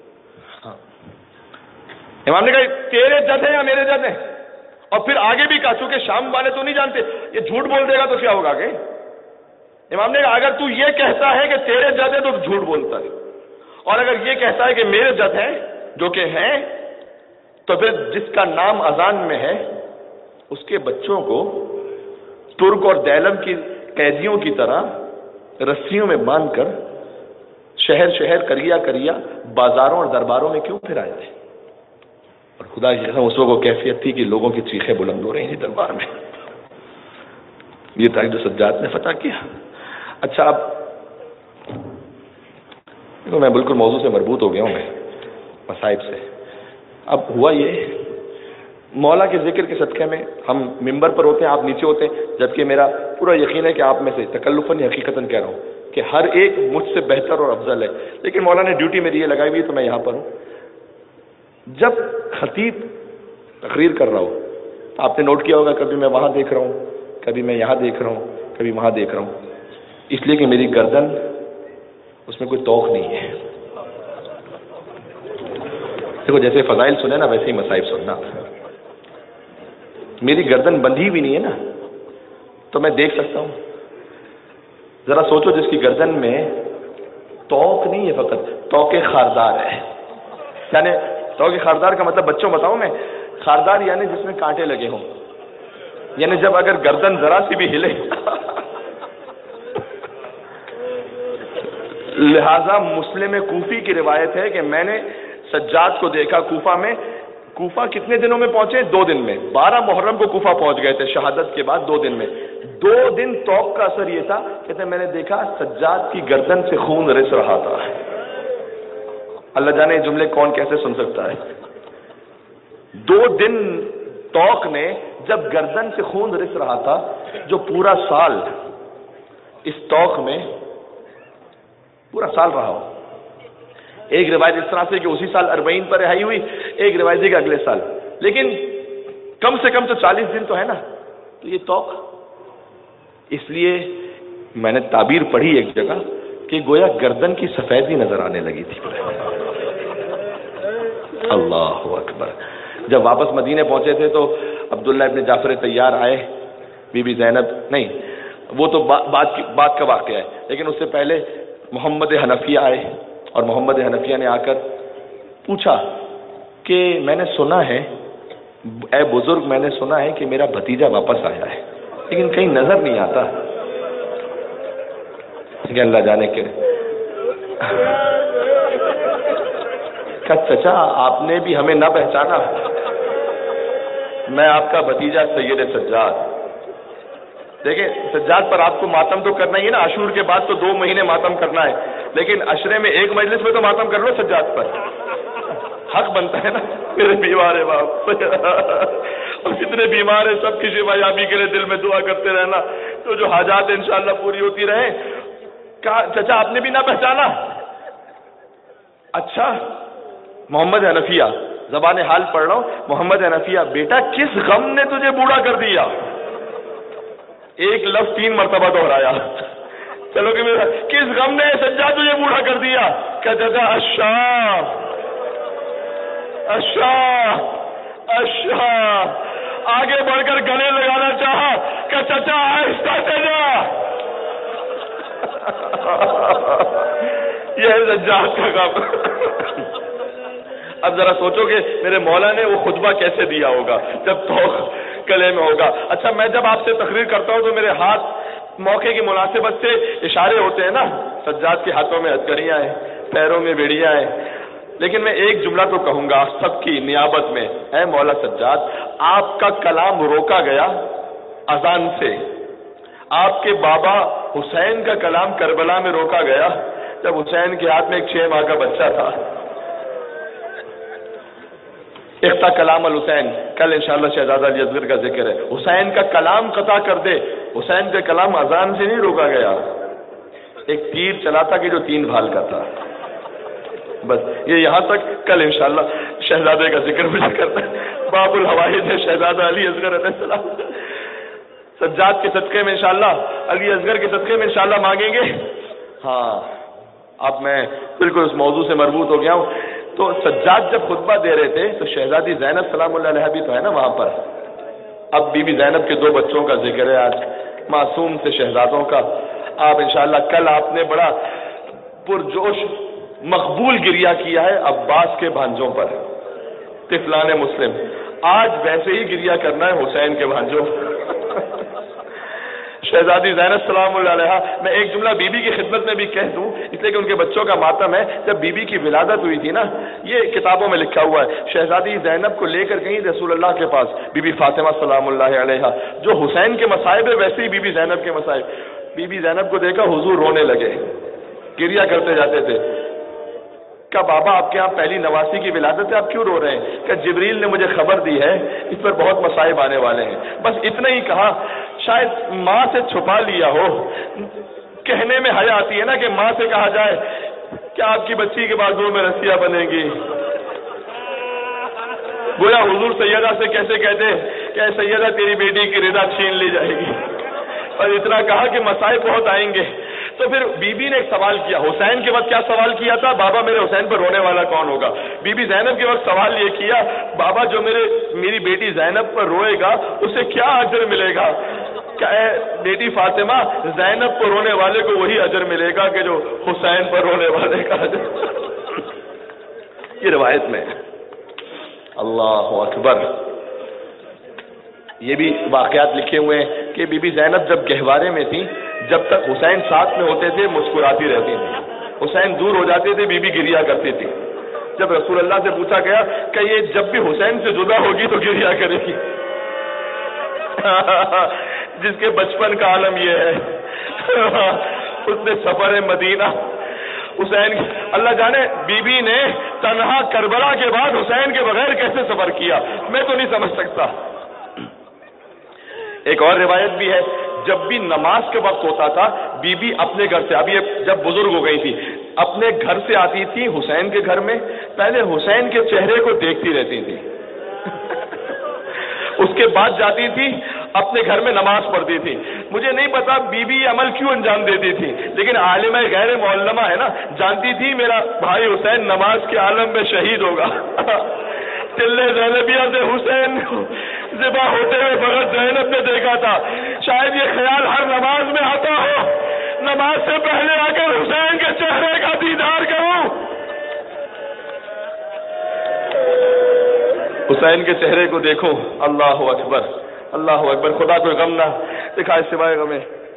Speaker 1: امام نے کہا تیرے جد ہیں یا میرے جد ہیں؟ اور پھر آگے بھی کہا، چونکہ شام والے تو نہیں جانتے یہ جھوٹ بول دے گا تو کیا ہوگا. کہ امام نے کہا اگر تو یہ کہتا ہے کہ تیرے جد ہے تو جھوٹ بولتا ہے، اور اگر یہ کہتا ہے کہ میرے جد ہیں جو کہ ہیں، تو پھر جس کا نام اذان میں ہے اس کے بچوں کو ترک اور دیلم کی قیدیوں کی طرح رسیوں میں باندھ کر شہر شہر کریا کریا بازاروں اور درباروں میں کیوں پھرائے تھے؟ اور خدا کی قسم اس وقت وہ کیفیت تھی کہ لوگوں کی چیخیں بلند ہو رہی ہیں دربار میں. یہ تھا جو سجاد نے فتح کیا. اچھا، اب دیکھو میں بالکل موضوع سے مربوط ہو گیا ہوں، میں مصائب سے. اب ہوا یہ، مولا کے ذکر کے صدقے میں ہم ممبر پر ہوتے ہیں، آپ نیچے ہوتے ہیں، جبکہ میرا پورا یقین ہے کہ آپ میں سے تکلفاً یا حقیقتاً کہہ رہا ہوں کہ ہر ایک مجھ سے بہتر اور افضل ہے، لیکن مولا نے ڈیوٹی میری یہ لگائی ہوئی ہے تو میں یہاں پر ہوں. جب خطیب تقریر کر رہا ہو تو آپ نے نوٹ کیا ہوگا کبھی میں وہاں دیکھ رہا ہوں، کبھی میں یہاں دیکھ رہا ہوں، کبھی وہاں دیکھ رہا ہوں، اس لیے کہ میری گردن اس میں کوئی توق نہیں ہے. دیکھو جیسے فضائل سنے نا ویسے ہی مصائب سننا. میری گردن بندھی بھی نہیں ہے نا، تو میں دیکھ سکتا ہوں. ذرا سوچو جس کی گردن میں توق نہیں ہے، فقط توق خاردار ہے. یعنی توق خاردار کا مطلب بچوں بتاؤں میں، خاردار یعنی جس میں کانٹے لگے ہوں، یعنی جب اگر گردن ذرا سی بھی ہلے لہذا مسلم کوفی کی روایت ہے کہ میں نے سجاد کو دیکھا کوفہ میں. کوفہ کتنے دنوں میں پہنچے؟ 2 دن میں. 12 محرم کو کوفہ پہنچ گئے تھے، شہادت کے بعد 2 دن میں. 2 دن توق کا اثر یہ تھا، کہتے میں نے دیکھا سجاد کی گردن سے خون رس رہا تھا. اللہ جانے یہ جملے کون کیسے سن سکتا ہے. 2 دن توق نے جب گردن سے خون رس رہا تھا، جو پورا سال اس توق میں پورا سال رہا ہو. ایک روایت اس طرح سے کہ اسی سال 40 پر رہائی ہوئی، ایک روایت ہے کہ اگلے سال، لیکن کم سے کم تو 40 دن تو ہے نا. تو یہ توق، اس لیے میں نے تعبیر پڑھی ایک جگہ کہ گویا گردن کی سفیدی نظر آنے لگی تھی. اللہ اکبر. جب واپس مدینے پہنچے تھے تو عبداللہ ابن جعفر طیار آئے، بی بی زینب نہیں، وہ تو بات کا واقعہ ہے، لیکن اس سے پہلے محمد حنفیہ آئے، اور محمد حنفیہ نے آ کر پوچھا کہ میں نے سنا ہے، اے بزرگ میں نے سنا ہے کہ میرا بھتیجا واپس آیا ہے لیکن کہیں نظر نہیں آتا، کہ اللہ جانے کے چچا آپ نے بھی ہمیں نہ پہچانا، میں آپ کا بھتیجا سید سجاد۔ دیکھیں سجاد پر آپ کو ماتم تو کرنا ہی ہے نا، عاشور کے بعد تو 2 مہینے ماتم کرنا ہے، لیکن عشرے میں ایک مجلس میں تو ماتم کر لو سجاد پر، حق بنتا ہے نا۔ میرے بیمار ہے باپ اور جتنے بیمار ہیں سب کی شفا یابی کے لیے دل میں دعا کرتے رہنا، تو جو حاجات انشاءاللہ پوری ہوتی رہیں۔ کہا چچا آپ نے بھی نہ پہچانا؟ اچھا محمد حنفیہ، زبان حال پڑھ رہا ہوں، محمد حنفیہ بیٹا کس غم نے تجھے بوڑھا کر دیا؟ ایک لفظ 3 مرتبہ دہرایا، چلو کہ میرا کس غم نے سجاد تجھے بوڑھا کر دیا؟ کہ چچا اچھا آگے بڑھ کر گلے لگانا چاہا کہ چچا آہستہ سے جا۔ یہ ہے سجاد کا کام۔ اب ذرا سوچو کہ میرے مولا نے وہ خطبہ کیسے دیا ہوگا جب تو گلے میں ہوگا۔ اچھا میں جب آپ سے تقریر کرتا ہوں تو میرے ہاتھ موقع کی مناسبت سے اشارے ہوتے ہیں نا، سجاد کے ہاتھوں میں ہتھکڑیاں ہیں، پیروں میں بیڑیاں ہیں، لیکن میں ایک جملہ تو کہوں گا سب کی نیابت میں، اے مولا سجاد آپ کا کلام روکا گیا اذان سے، آپ کے بابا حسین کا کلام کربلا میں روکا گیا جب حسین کے ہاتھ میں ایک 6 ماہ کا بچہ تھا۔ اقتا کلام الحسین، کل انشاءاللہ شہزادہ علی اصغر کا ذکر ہے، حسین کا کلام قطع کر دے، حسین کا کلام اذان سے نہیں روکا گیا، ایک تیر چلا تھا کہ جو 3 بھال کا تھا، بس یہ یہاں تک، کل انشاءاللہ شہزادے کا ذکر مجھے کرتا ہے، باب الحوائج ہے شہزادہ علی اصغر علیہ السلام، سجاد کے صدقے میں انشاءاللہ، علی اصغر کے صدقے میں انشاءاللہ مانگیں گے۔ ہاں اب میں بالکل اس موضوع سے مربوط ہو گیا ہوں۔ تو سجاد جب خطبہ دے رہے تھے تو شہزادی زینب سلام اللہ علیہ بھی تو ہے نا وہاں پر، اب بی بی زینب کے 2 بچوں کا ذکر ہے آج، معصوم سے شہزادوں کا۔ آپ انشاءاللہ کل آپ نے بڑا پرجوش مقبول گریہ کیا ہے عباس کے بھانجوں پر، طفلان مسلم، آج ویسے ہی گریہ کرنا ہے حسین کے بھانجوں۔ شہزادی زینب سلام اللہ علیہ، میں ایک جملہ بی بی کی خدمت میں بھی کہہ دوں اس لیے کہ ان کے بچوں کا ماتم ہے، جب بی بی کی ولادت ہوئی تھی نا، یہ کتابوں میں لکھا ہوا ہے، شہزادی زینب کو لے کر گئی رسول اللہ کے پاس بی بی فاطمہ سلام اللہ علیہ، جو حسین کے مصائب ہے ویسے ہی بی بی زینب کے مصائب، بی بی زینب کو دیکھا حضور رونے لگے، گریہ کرتے جاتے تھے۔ کہ بابا آپ کے ہاں پہلی نواسی کی ولادت ہے، آپ کیوں رو رہے ہیں؟ کہ جبریل نے مجھے خبر دی ہے اس پر بہت مصائب آنے والے ہیں، بس اتنا ہی کہا، شاید ماں سے چھپا لیا ہو، کہنے میں حیا آتی ہے نا کہ ماں سے کہا جائے کہ آپ کی بچی کے بازو میں رسیاں بنیں گی، گویا حضور سیدہ سے کیسے کہتے کہ سیدہ تیری بیٹی کی رضا چھین لی جائے گی، اور اتنا کہا کہ مصائب بہت آئیں گے۔ تو پھر بی بی نے ایک سوال کیا، حسین کے وقت کیا سوال کیا تھا؟ بابا میرے حسین پر رونے والا کون ہوگا؟ بی بی زینب کے وقت سوال یہ کیا، بابا جو میری بیٹی زینب پر روئے گا اسے کیا اجر ملے گا؟ کہ اے بیٹی فاطمہ زینب پر رونے والے کو وہی اجر ملے گا کہ جو حسین پر رونے والے کا اجر۔ یہ روایت میں اللہ اکبر، یہ بھی واقعات لکھے ہوئے ہیں کہ بی بی زینب جب گہوارے میں تھی، جب تک حسین ساتھ میں ہوتے تھے مسکراتی رہتی تھی، حسین دور ہو جاتے تھے بی بی گریہ کرتی تھی۔ جب رسول اللہ سے پوچھا گیا کہ یہ جب بھی حسین سے جدا ہوگی تو گریہ کرے گی، جس کے بچپن کا عالم یہ ہے، اس نے سفر مدینہ حسین، اللہ جانے بی بی نے تنہا کربلا کے بعد حسین کے بغیر کیسے سفر کیا، میں تو نہیں سمجھ سکتا۔ ایک اور روایت بھی ہے، جب بھی نماز کے وقت ہوتا تھا بی بی اپنے گھر سے، ابھی جب بزرگ ہو گئی تھی، اپنے گھر سے آتی تھی حسین کے گھر میں، پہلے حسین کے چہرے کو دیکھتی رہتی تھی، اس کے بعد جاتی تھی اپنے گھر میں نماز پڑھتی تھی۔ مجھے نہیں پتا بی بی عمل کیوں انجام دیتی تھی، لیکن عالمہ غیر معلمہ ہے نا، جانتی تھی میرا بھائی حسین نماز کے عالم میں شہید ہوگا۔ چلے زینبیہ سے حسین ذبح ہوتے ہوئے فقط زینب نے دیکھا تھا. شاید یہ خیال ہر نماز میں آتا ہو, نماز سے پہلے آ کر حسین کے چہرے کا دیدار کروں. حسین کے چہرے کو دیکھو. اللہ اکبر, اللہ اکبر. خدا کوئی غم نہ دکھائے سوائے غمیں.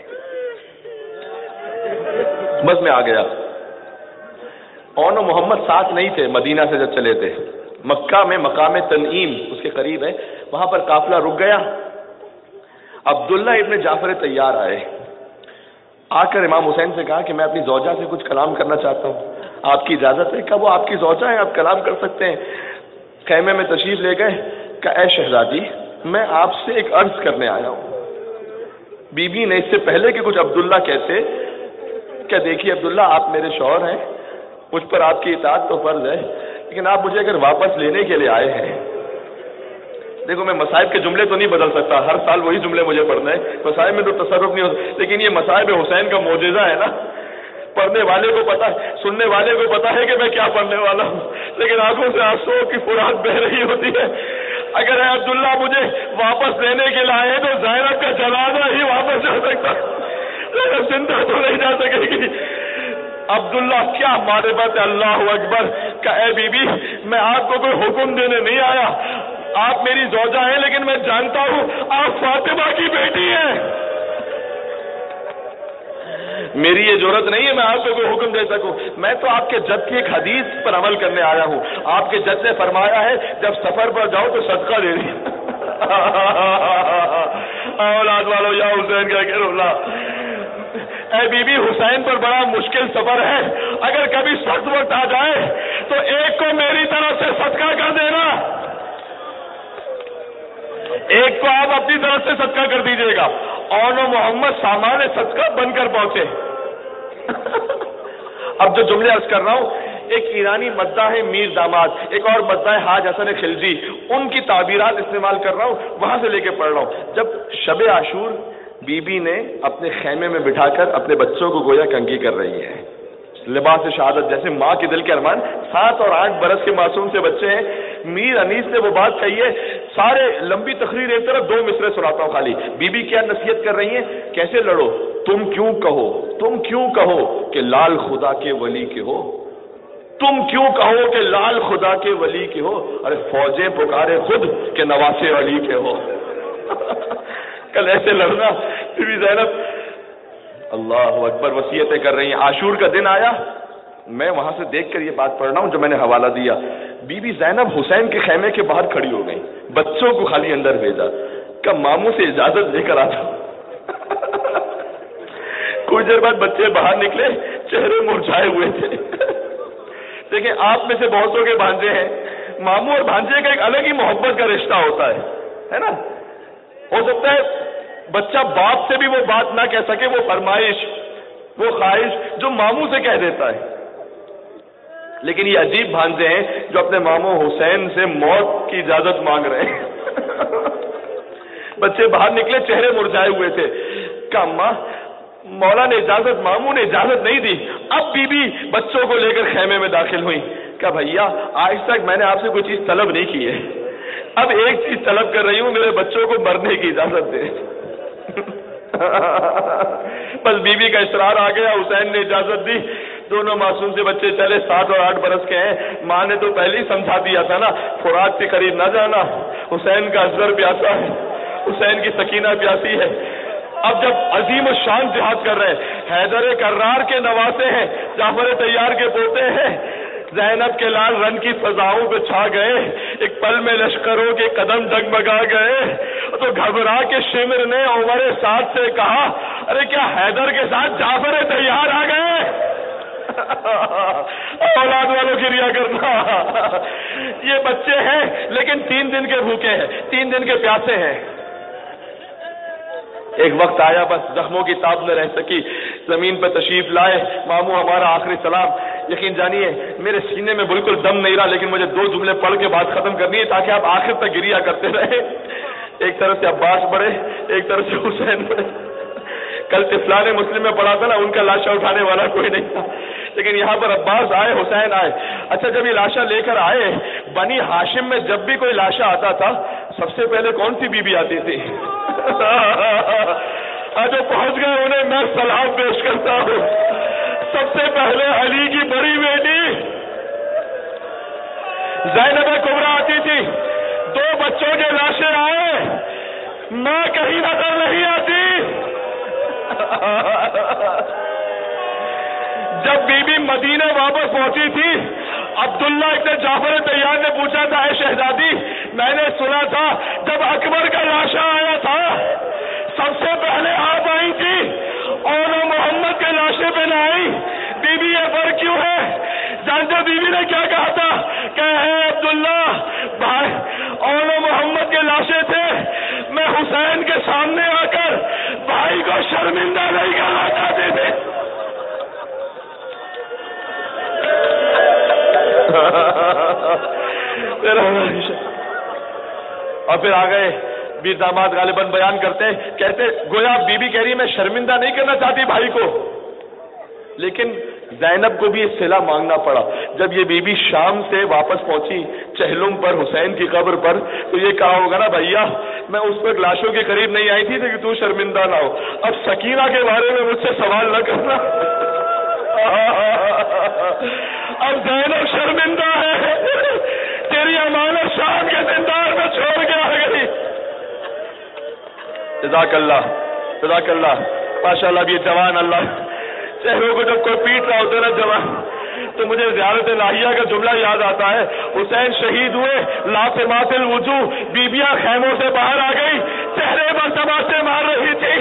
Speaker 1: بس میں آ گیا. اون و محمد ساتھ نہیں تھے مدینہ سے جب چلے تھے. مکہ میں مقام تنعیم اس کے قریب ہے, وہاں پر قافلہ رک گیا. عبداللہ ابن جعفر طیار آئے, آ کر امام حسین سے کہا کہ میں اپنی زوجہ سے کچھ کلام کرنا چاہتا ہوں, آپ کی اجازت ہے؟ کہا وہ آپ کی زوجہ ہیں, آپ کلام کر سکتے ہیں. خیمے میں تشریف لے گئے. کہا اے شہزادی, میں آپ سے ایک عرض کرنے آیا ہوں. بی بی نے اس سے پہلے کہ کچھ عبداللہ کہتے, کہ دیکھیے عبداللہ آپ میرے شوہر ہیں, مجھ پر آپ کی اطاعت تو فرض ہے, لیکن آپ مجھے اگر واپس لینے کے لیے آئے ہیں, دیکھو میں مصائب کے جملے تو نہیں بدل سکتا, ہر سال وہی جملے مجھے پڑھنا ہے, مصائب میں تو تصرف نہیں ہوتا, لیکن یہ مصائب حسین کا معجزہ ہے نا. پڑھنے والے کو پتا ہے, سننے والے کو پتا ہے کہ میں کیا پڑھنے والا ہوں, لیکن آنکھوں سے آنسو کی فرات بہ رہی ہوتی ہے. اگر اے عبداللہ مجھے واپس لینے کے لیے آئے تو زینب کا جنازہ ہی واپس جا سکتا, لیکن زندہ تو نہیں جا سکے گی. عبداللہ کیا معرفت ہے, اللہ اکبر. کہ اے بی بی, میں آپ کو کوئی حکم دینے نہیں آیا, آپ میری زوجہ ہیں, لیکن میں جانتا ہوں آپ فاطمہ کی بیٹی ہیں. میری یہ ضرورت نہیں ہے میں آپ کو کوئی حکم دے سکوں, میں تو آپ کے جد کی ایک حدیث پر عمل کرنے آیا ہوں. آپ کے جد نے فرمایا ہے جب سفر پر جاؤ تو صدقہ دے دی. اولاد والو یا حسین کہہ کے رولا. اے بی بی, حسین پر بڑا مشکل سفر ہے, اگر کبھی سخت وقت آ جائے تو ایک کو میری طرف سے صدقہ کر دینا, ایک کو آپ اپنی طرف سے صدقہ کر دیجیے گا. اون و محمد سامان صدقہ بن کر پہنچے. اب جو جملے عرض کر رہا ہوں, ایک ایرانی مداح ہے میر داماد, ایک اور مداح حاج حسن خلجی, ان کی تعبیرات استعمال کر رہا ہوں, وہاں سے لے کے پڑھ رہا ہوں. جب شب عاشور بی بی نے اپنے خیمے میں بٹھا کر اپنے بچوں کو گویا کنگھی کر رہی ہے, لباس شہادت, جیسے ماں کے دل کے ارمان. 7 اور 8 برس کے معصوم سے بچے ہیں. میر انیس نے وہ بات کہی ہے, سارے لمبی تقریر ایک طرف, 2 مصرے سناتا ہوں خالی. بی بی کیا نصیحت کر رہی ہیں, کیسے لڑو, تم کیوں کہو کہ لال خدا کے ولی کے ہو, تم کیوں کہو کہ لال خدا کے ولی کے ہو, ارے فوجیں پکارے خود کہ نواسے علی کے ہو. کل ایسے لڑنا. بی بی زینب اللہ اکبر وصیتیں کر رہی ہیں. عاشور کا دن آیا, میں وہاں سے دیکھ کر یہ بات پڑھ رہا ہوں جو میں نے حوالہ دیا. بی بی زینب حسین کے خیمے کے باہر کھڑی ہو گئی, بچوں کو خالی اندر بھیجا, کہ ماموں سے اجازت لے کر آتا. کچھ دیر بعد بچے باہر نکلے, چہرے مرجھائے ہوئے تھے. دیکھیں آپ میں سے بہتوں کے بھانجے ہیں, ماموں اور بھانجے کا ایک الگ ہی محبت کا رشتہ ہوتا ہے نا. ہو سکتا ہے بچہ باپ سے بھی وہ بات نہ کہہ سکے, وہ فرمائش, وہ خواہش جو ماموں سے کہہ دیتا ہے, لیکن یہ عجیب بھانجے ہیں جو اپنے ماموں حسین سے موت کی اجازت مانگ رہے ہیں. بچے باہر نکلے, چہرے مرجھائے ہوئے تھے. کہ اماں مولا نے اجازت, ماموں نے اجازت نہیں دی. اب بی بی بچوں کو لے کر خیمے میں داخل ہوئی. کہ بھیا آج تک میں نے آپ سے کوئی چیز طلب نہیں کی ہے, اب ایک چیز طلب کر رہی ہوں, میرے بچوں کو مرنے کی اجازت دے. بس بی بی کا اصرار آ گیا, حسین نے اجازت دی. دونوں معصوم سے بچے چلے, 7 اور 8 برس کے ہیں. ماں نے تو پہلے ہی سمجھا دیا تھا نا, فرات کے قریب نہ جانا, حسین کا اصغر پیاسا ہے, حسین کی سکینہ پیاسی ہے. اب جب عظیم الشان جہاد کر رہے ہیں, حیدر کرار کے نواسے ہیں, جعفر طیار کے پوتے ہیں, زینب کے لال رن کی فضاؤں پہ چھا گئے, ایک پل میں لشکروں کے قدم ڈگمگا گئے. تو گھبرا کے شمر نے عمر سعد سے کہا, ارے کیا حیدر کے ساتھ جعفر طیار آ گئے؟ اولاد والوں کی ریا کرنا. یہ بچے ہیں لیکن 3 دن کے بھوکے ہیں, 3 دن کے پیاسے ہیں. ایک وقت آیا بس زخموں کی تاب نہ رہ سکی, زمین پہ تشریف لائے. ماموں ہمارا آخری سلام. یقین جانیے میرے سینے میں بالکل دم نہیں رہا, لیکن مجھے 2 جملے پڑھ کے بات ختم کرنی ہے تاکہ آپ آخر تک گریا کرتے رہے. ایک طرف سے عباس بڑھے, ایک طرف سے حسین بڑھے. کل طفلان مسلم میں پڑھا تھا نا, ان کا لاشا اٹھانے والا کوئی نہیں تھا, لیکن یہاں پر عباس آئے, حسین آئے. اچھا جب یہ لاشا لے کر آئے, بنی ہاشم میں جب بھی کوئی لاشا آتا تھا سب سے پہلے کون سی بیوی آتی تھی؟ جو پہنچ گئے انہیں میں سلام پیش کرتا ہوں. سب سے پہلے علی کی بڑی بیٹی زینب کبریٰ آتی تھی. 2 بچوں کے لاشیں آئے، ماں کہیں نظر نہیں آتی. جب بی بی مدینے واپس پہنچی تھی، عبداللہ ابن جعفر طیار نے پوچھا تھا، اے شہزادی میں نے سنا تھا جب اکبر کا لاشا آیا تھا سب سے پہلے آپ آئی تھی اور وہ محمد کے لاشے پہ نہ آئی، بی بی یہ فرق کیوں ہے؟ جانتے بی بی نے کیا کہا تھا کہ اے عبداللہ بھائی اور وہ محمد کے لاشے تھے، میں حسین کے سامنے آ کر بھائی کو شرمندہ نہیں کرنا چاہتے تھے. اور پھر آ گئے بیر داماد غالباً بیان کرتے کہتے گویا بی بی کہہ رہی میں شرمندہ نہیں کرنا چاہتی بھائی کو، لیکن زینب کو بھی صلہ مانگنا پڑا. جب یہ بی بی شام سے واپس پہنچی چہلم پر حسین کی قبر پر تو یہ کہا ہوگا نا بھیا میں اس وقت لاشوں کے قریب نہیں آئی تھی کہ تو شرمندہ نہ ہو، اب سکینہ کے بارے میں مجھ سے سوال نہ کرنا. اب زینب شرمندہ ہے، تیری امانت شام کے زندان میں چھوڑ کے آ گئی. جزاک اللہ جزاک اللہ ماشاء اللہ. اب یہ جوان اللہ چہروں کو جب کوئی پیٹ رہا ہوتا ہے نا جوان تو مجھے زیارت الہیہ کا جملہ یاد آتا ہے. حسین شہید ہوئے، لافمات الوجوہ، بیبیاں خیموں سے باہر آ گئی، چہرے پر تماچے مار رہی تھی.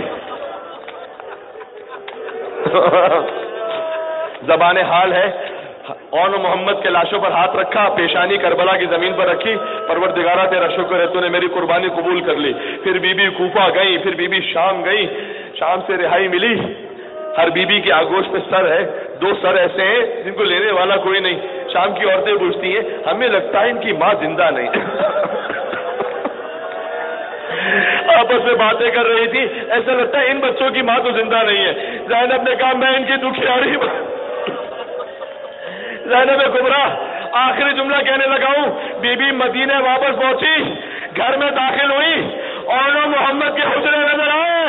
Speaker 1: زبان حال ہے اور محمد کے لاشوں پر ہاتھ رکھا، پیشانی کربلا کی زمین پر رکھی، پروردگارہ تیرا شکر ہے تو نے میری قربانی قبول کر لی. پھر بی بی کوفہ گئی، پھر بی بی شام گئی، شام سے رہائی ملی. ہر بی بی کے آگوش پہ سر ہے، 2 سر ایسے ہیں جن کو لینے والا کوئی نہیں. شام کی عورتیں پوچھتی ہیں ہمیں لگتا ہے ان کی ماں زندہ نہیں. آپس میں باتیں کر رہی تھی، ایسا لگتا ہے ان بچوں کی ماں تو زندہ نہیں ہے. زینب نے کہا میں ان کی دکھیاری. زینب کبریٰ آخری جملہ کہنے لگا ہوں. بی بی مدینے واپس پہنچی، گھر میں داخل ہوئی اور وہ محمد کے حجرے نظر آئے.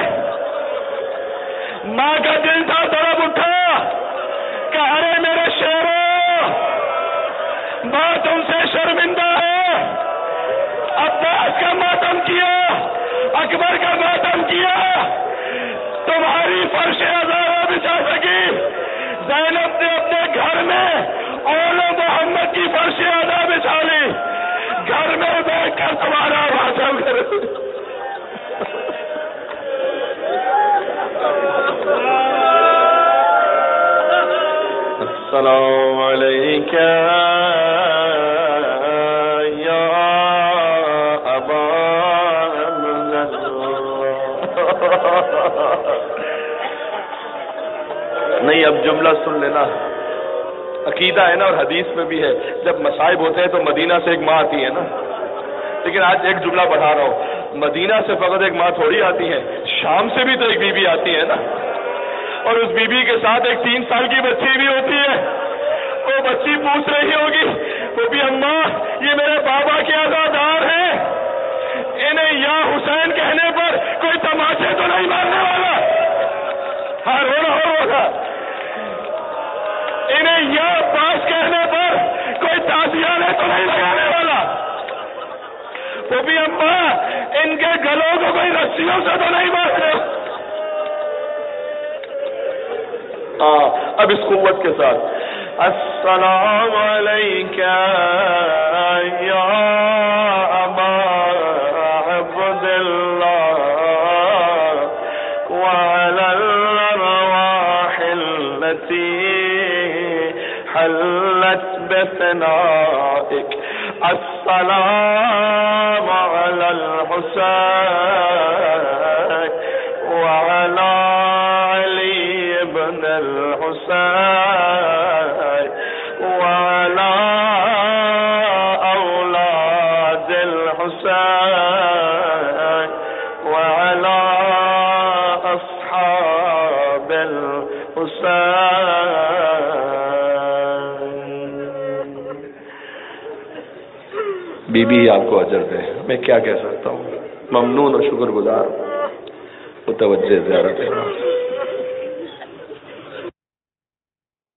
Speaker 1: ماں کا دل تھا تڑپ اٹھا کہ ارے میرے شیروں، ماں تم سے شرمندہ ہے. عباس کا ماتم کیا، اکبر کا ماتم کیا، تمہاری فرش ہزارہ بچھا سکی. زینب نے اپنے گھر میں اول محمد کی فرش ادا بچھا لی، گھر میں بیٹھ کر تمہارا ماتم کر. السلام علیکم یا ابا نہیں. اب جملہ سن لینا، عقیدہ ہے نا اور حدیث میں بھی ہے جب مصائب ہوتے ہیں تو مدینہ سے ایک ماں آتی ہے نا. لیکن آج ایک جملہ بڑھا رہا ہوں، مدینہ سے فقط ایک ماں تھوڑی آتی ہے، شام سے بھی تو ایک بیوی آتی ہے نا. اور اس بیوی کے ساتھ ایک 3 سال کی بچی بھی ہوتی ہے. وہ بچی پوچھ رہی ہوگی وہ بھی اماں یہ میرے بابا کے عزادار ہیں، انہیں یا حسین کہنے پر کوئی تماچے تو نہیں مارنے والا؟ ہاں رونا ہوگا. انہیں یا عباس کہنے پر کوئی تازیانے تو نہیں لگانے والا؟ وہ بھی اماں ان کے گلوں کو کوئی رسیوں سے تو نہیں مارتے؟ اب اس قوت کے ساتھ السلام علیکم یا ابا عبداللہ وعلی الارواح التي حلت بثنائك السلام علی الحسین وعلی الحسين وعلى أولاد الحسين وعلى أصحاب الحسين. بی بی آپ کو اجر دے. میں کیا کہہ سکتا ہوں، ممنون و شکر گزار متوجہ زیارت ہے